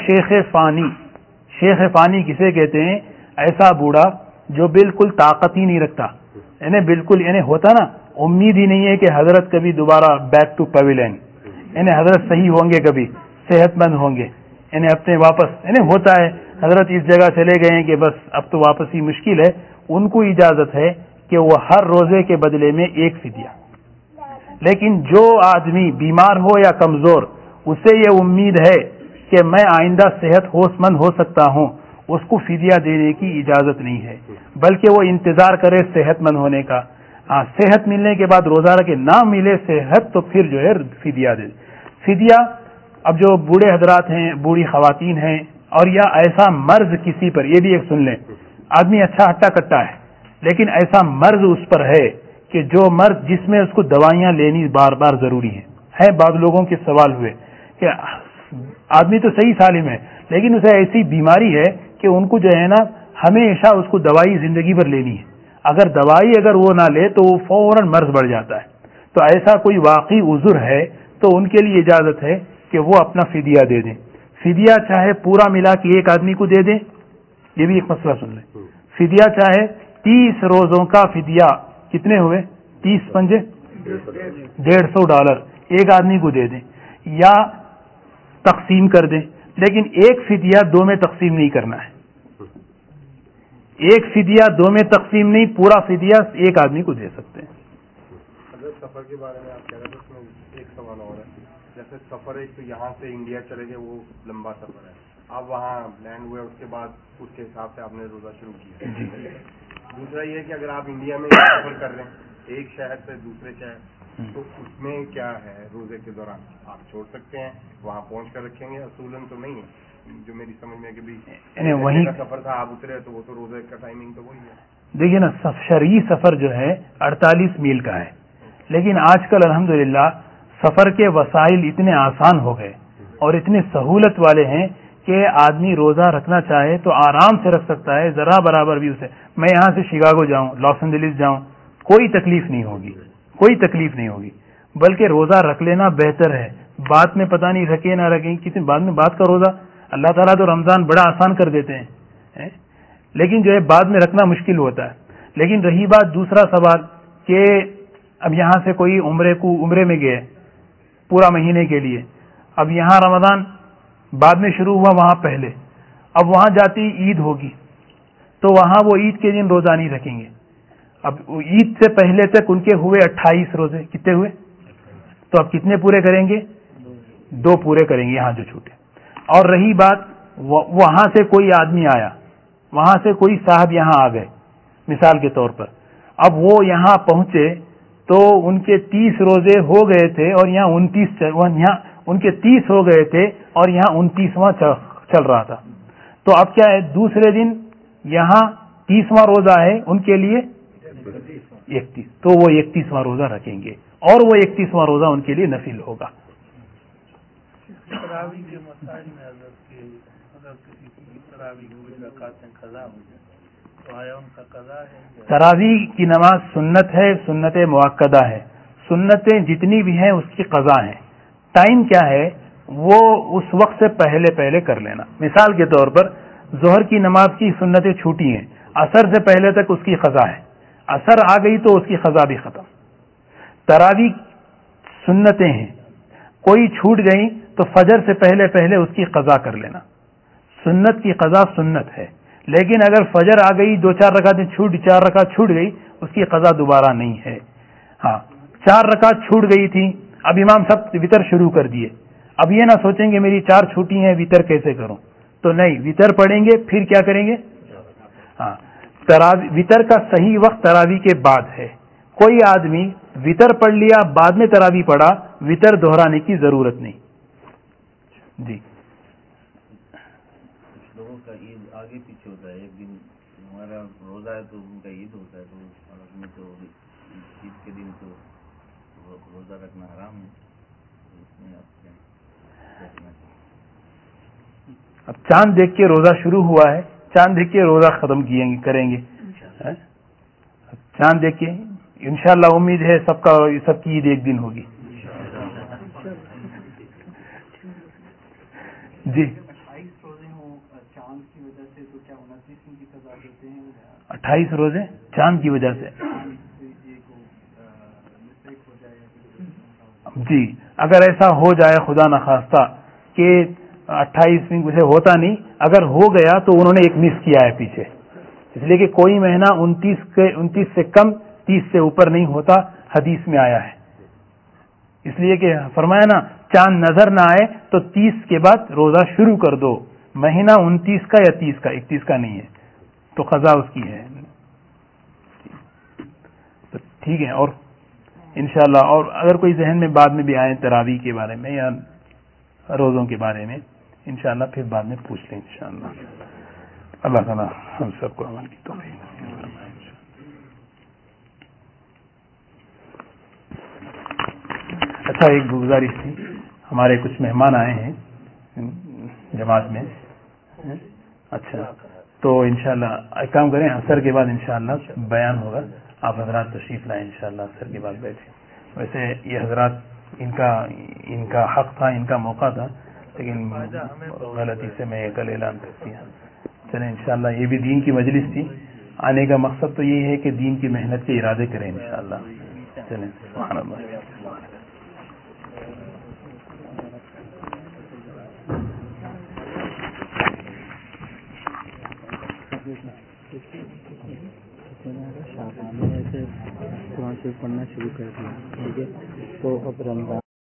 शेख फ़ानी किसे कहते हैं? ऐसा बूढ़ा जो बिल्कुल ताकत ही नहीं रखता, यानी बिल्कुल, यानी होता ना, उम्मीद ही नहीं है कि हजरत कभी दोबारा बैक टू पवेलियन, यानी हजरत सही होंगे, कभी सेहतमंद होंगे, यानी अपने वापस, यानी होता है हजरत इस जगह चले गए हैं कि बस अब तो वापस ही मुश्किल है। उनको इजाज़त है कि वो हर रोज़े के बदले में एक फिदिया। लेकिन जो आदमी बीमार हो या कमज़ोर, उसे ये उम्मीद है कि मैं आइंदा सेहत होशमंद हो सकता हूँ, उसको फिदिया देने की इजाज़त नहीं है, बल्कि वो इंतज़ार करे सेहतमंद होने का। हाँ, सेहत मिलने के बाद रोज़ा रखे, ना मिले सेहत तो फिर जो है फिदिया दे। फिदिया, अब जो बूढ़े हजरात हैं, बूढ़ी खवातीन हैं, और या ऐसा मर्ज किसी पर, ये भी एक सुन लें, आदमी अच्छा हट्टा कट्टा है लेकिन ऐसा मर्ज उस पर है कि जो मर्ज जिसमें उसको दवाइयाँ लेनी बार बार ज़रूरी है। बाद लोगों के सवाल हुए कि आदमी तो सही सालिम है लेकिन उसे ऐसी बीमारी है कि उनको जो है ना हमेशा उसको दवाई ज़िंदगी भर लेनी है, अगर वो ना ले तो वो फौरन मर्ज बढ़ जाता है। तो ऐसा कोई वाकई उज़ुर है तो उनके लिए इजाज़त है कि वो अपना फिदिया दे दें। फिदिया चाहे पूरा मिला के एक आदमी को दे दें, ये भी एक मसला सुन लें। फिदिया चाहे 30 रोज़ों का फिदिया, कितने हुए? 30 पंजे $150 एक आदमी को दे दें, या तकसीम कर दें। लेकिन एक फिदिया 2 में तकसीम नहीं करना है, एक फिदिया 2 में तकसीम नहीं, पूरा फिदिया एक आदमी को दे सकते हैं। अगर सफ़र के बारे में आप कह रहे थे, उसमें एक सवाल और है। जैसे सफ़र एक तो यहाँ से इंडिया चले गए, वो लंबा सफ़र है, आप वहाँ लैंड हुए, उसके बाद उसके हिसाब से आपने रोज़ा शुरू किया। दूसरा ये है कि अगर आप इंडिया में सफ़र कर रहे हैं एक शहर से दूसरे शहर, तो उसमें क्या है, रोज़े के दौरान आप छोड़ सकते हैं, वहाँ पहुँच कर रखेंगे? असूलन तो नहीं है, जो मेरी समझ में है कि भाई वहीं का सफ़र था, आप उतरे तो वो तो रोज़े का टाइमिंग तो वही है। देखिए ना, शरई सफ़र जो है 48 मील का है, लेकिन आजकल अल्हम्दुलिल्लाह सफ़र के वसाइल इतने आसान हो गए और इतने सहूलत वाले हैं कि आदमी रोज़ा रखना चाहे तो आराम से रख सकता है, ज़रा बराबर भी उसे। मैं यहाँ से शिकागो जाऊँ, लॉस एंजलिस जाऊँ, कोई तकलीफ नहीं होगी, बल्कि रोज़ा रख लेना बेहतर है। बाद में पता नहीं रखे ना रखें, कितने बाद में बात का रोज़ा, अल्लाह ताला तो रमज़ान बड़ा आसान कर देते हैं, लेकिन जो है बाद में रखना मुश्किल होता है। लेकिन रही बात दूसरा सवाल कि अब यहाँ से कोई उम्रे में गए पूरा महीने के लिए, अब यहाँ रमज़ान बाद में शुरू हुआ, वहाँ पहले, अब वहाँ जाती ईद होगी तो वहाँ वो ईद के दिन रोज़ा नहीं रखेंगे। अब ईद से पहले तक उनके हुए 28 रोज़े, कितने हुए? तो अब कितने पूरे करेंगे? 2 पूरे करेंगे यहाँ जो छूटे। और रही बात, वहाँ से कोई आदमी आया, वहाँ से कोई साहब यहाँ आ गए मिसाल के तौर पर, अब वो यहाँ पहुँचे तो उनके 30 रोज़े हो गए थे और यहाँ 29, यहाँ उनके 30 हो गए थे और यहाँ 29वां चल रहा था। तो अब क्या है, दूसरे दिन यहाँ 30वां रोज़ा है उनके लिए 31, तो वो 31वां रोज़ा रखेंगे और वो 31वां रोज़ा उनके लिए नफिल होगा। तरावी के मसाइल में अगर किसी की तरावी की रकातें कज़ा हो जाए तो आया उनका कज़ा है? तरावी की नमाज सुन्नत है, सुन्नत मुअक्कदा है, सुन्नतें जितनी भी हैं उसकी कज़ा है। टाइम क्या है, वो उस वक्त से पहले कर लेना। मिसाल के तौर पर ज़ोहर की नमाज की सुन्नतें छूटी हैं, असर से पहले तक उसकी क़ज़ा है, असर आ गई तो उसकी क़ज़ा भी ख़त्म। तरावी सुन्नतें हैं, कोई छूट गई तो फजर से पहले उसकी क़ज़ा कर लेना। सुन्नत की क़ज़ा सुन्नत है, لیکن اگر فجر آ گئی 2-4 رکعتیں 4 رکعت چھوٹ گئی، اس کی قضا دوبارہ نہیں ہے. ہاں 4 رکعت چھوٹ گئی تھی، اب امام صاحب وطر شروع کر دیے، اب یہ نہ سوچیں گے میری 4 چھوٹی ہیں وطر کیسے کروں، تو نہیں، وطر پڑھیں گے. پھر کیا کریں گے؟ ہاں وطر کا صحیح وقت تراویح کے بعد ہے. کوئی آدمی وطر پڑھ لیا بعد میں تراویح پڑھا، وطر دہرانے کی ضرورت نہیں. جی کچھ لوگوں کا عید آگے پیچھے ہوتا ہے، ایک دن ہمارا روزہ ہے تو ان کا عید ہوتا ہے، تو اس میں تو عید کے دن تو روزہ رکھنا حرام ہے. اس میں آپ کیا کہنا چاہتے ہیں؟ اب چاند دیکھ کے روزہ شروع ہوا ہے، چاند دیکھ کے روزہ ختم کریں گے. چاند دیکھ کے انشاءاللہ امید ہے سب کی عید ایک دن ہوگی. جی 28 روزے ہوں چاند کی وجہ سے تو کیا 29 دن کی سزا دیتے ہیں؟ 28 روزے چاند کی وجہ سے؟ جی اگر ایسا ہو جائے خدا نخواستہ کہ 28 دن سے ہوتا نہیں، اگر ہو گیا تو انہوں نے ایک مس کیا ہے پیچھے، اس لیے کہ کوئی مہینہ 29 سے کم 30 سے اوپر نہیں ہوتا، حدیث میں آیا ہے. اس لیے کہ فرمایا نا چاند نظر نہ آئے تو 30 کے بعد روزہ شروع کر دو. مہینہ 29 کا یا 30 کا، 31 کا نہیں ہے، تو قضا اس کی ہے. تو ٹھیک ہے. اور انشاءاللہ اور اگر کوئی ذہن میں بعد میں بھی آئے تراویح کے بارے میں یا روزوں کے بارے میں، انشاءاللہ پھر بعد میں پوچھ لیں انشاءاللہ. اللہ تعالیٰ ہم سب کو عمل کی توفیق نصیب فرمائے. اچھا ایک گزارش تھی، ہمارے کچھ مہمان آئے ہیں جماعت میں. اچھا تو انشاءاللہ ایک کام کریں، عصر کے بعد انشاءاللہ بیان ہوگا، آپ حضرات تشریف لائیں انشاءاللہ، عصر کے بعد بیٹھیں. ویسے یہ حضرات ان کا حق تھا، ان کا موقع تھا، لیکن غلطی سے میں یہ کل اعلان کر دیا. چلیں انشاءاللہ یہ بھی دین کی مجلس تھی، آنے کا مقصد تو یہ ہے کہ دین کی محنت کے ارادے کریں انشاءاللہ. چلیں سبحان اللہ. شعبان میں سے قرآن شریف پڑھنا شروع کر دیا، ٹھیک ہے، تو اب رمضان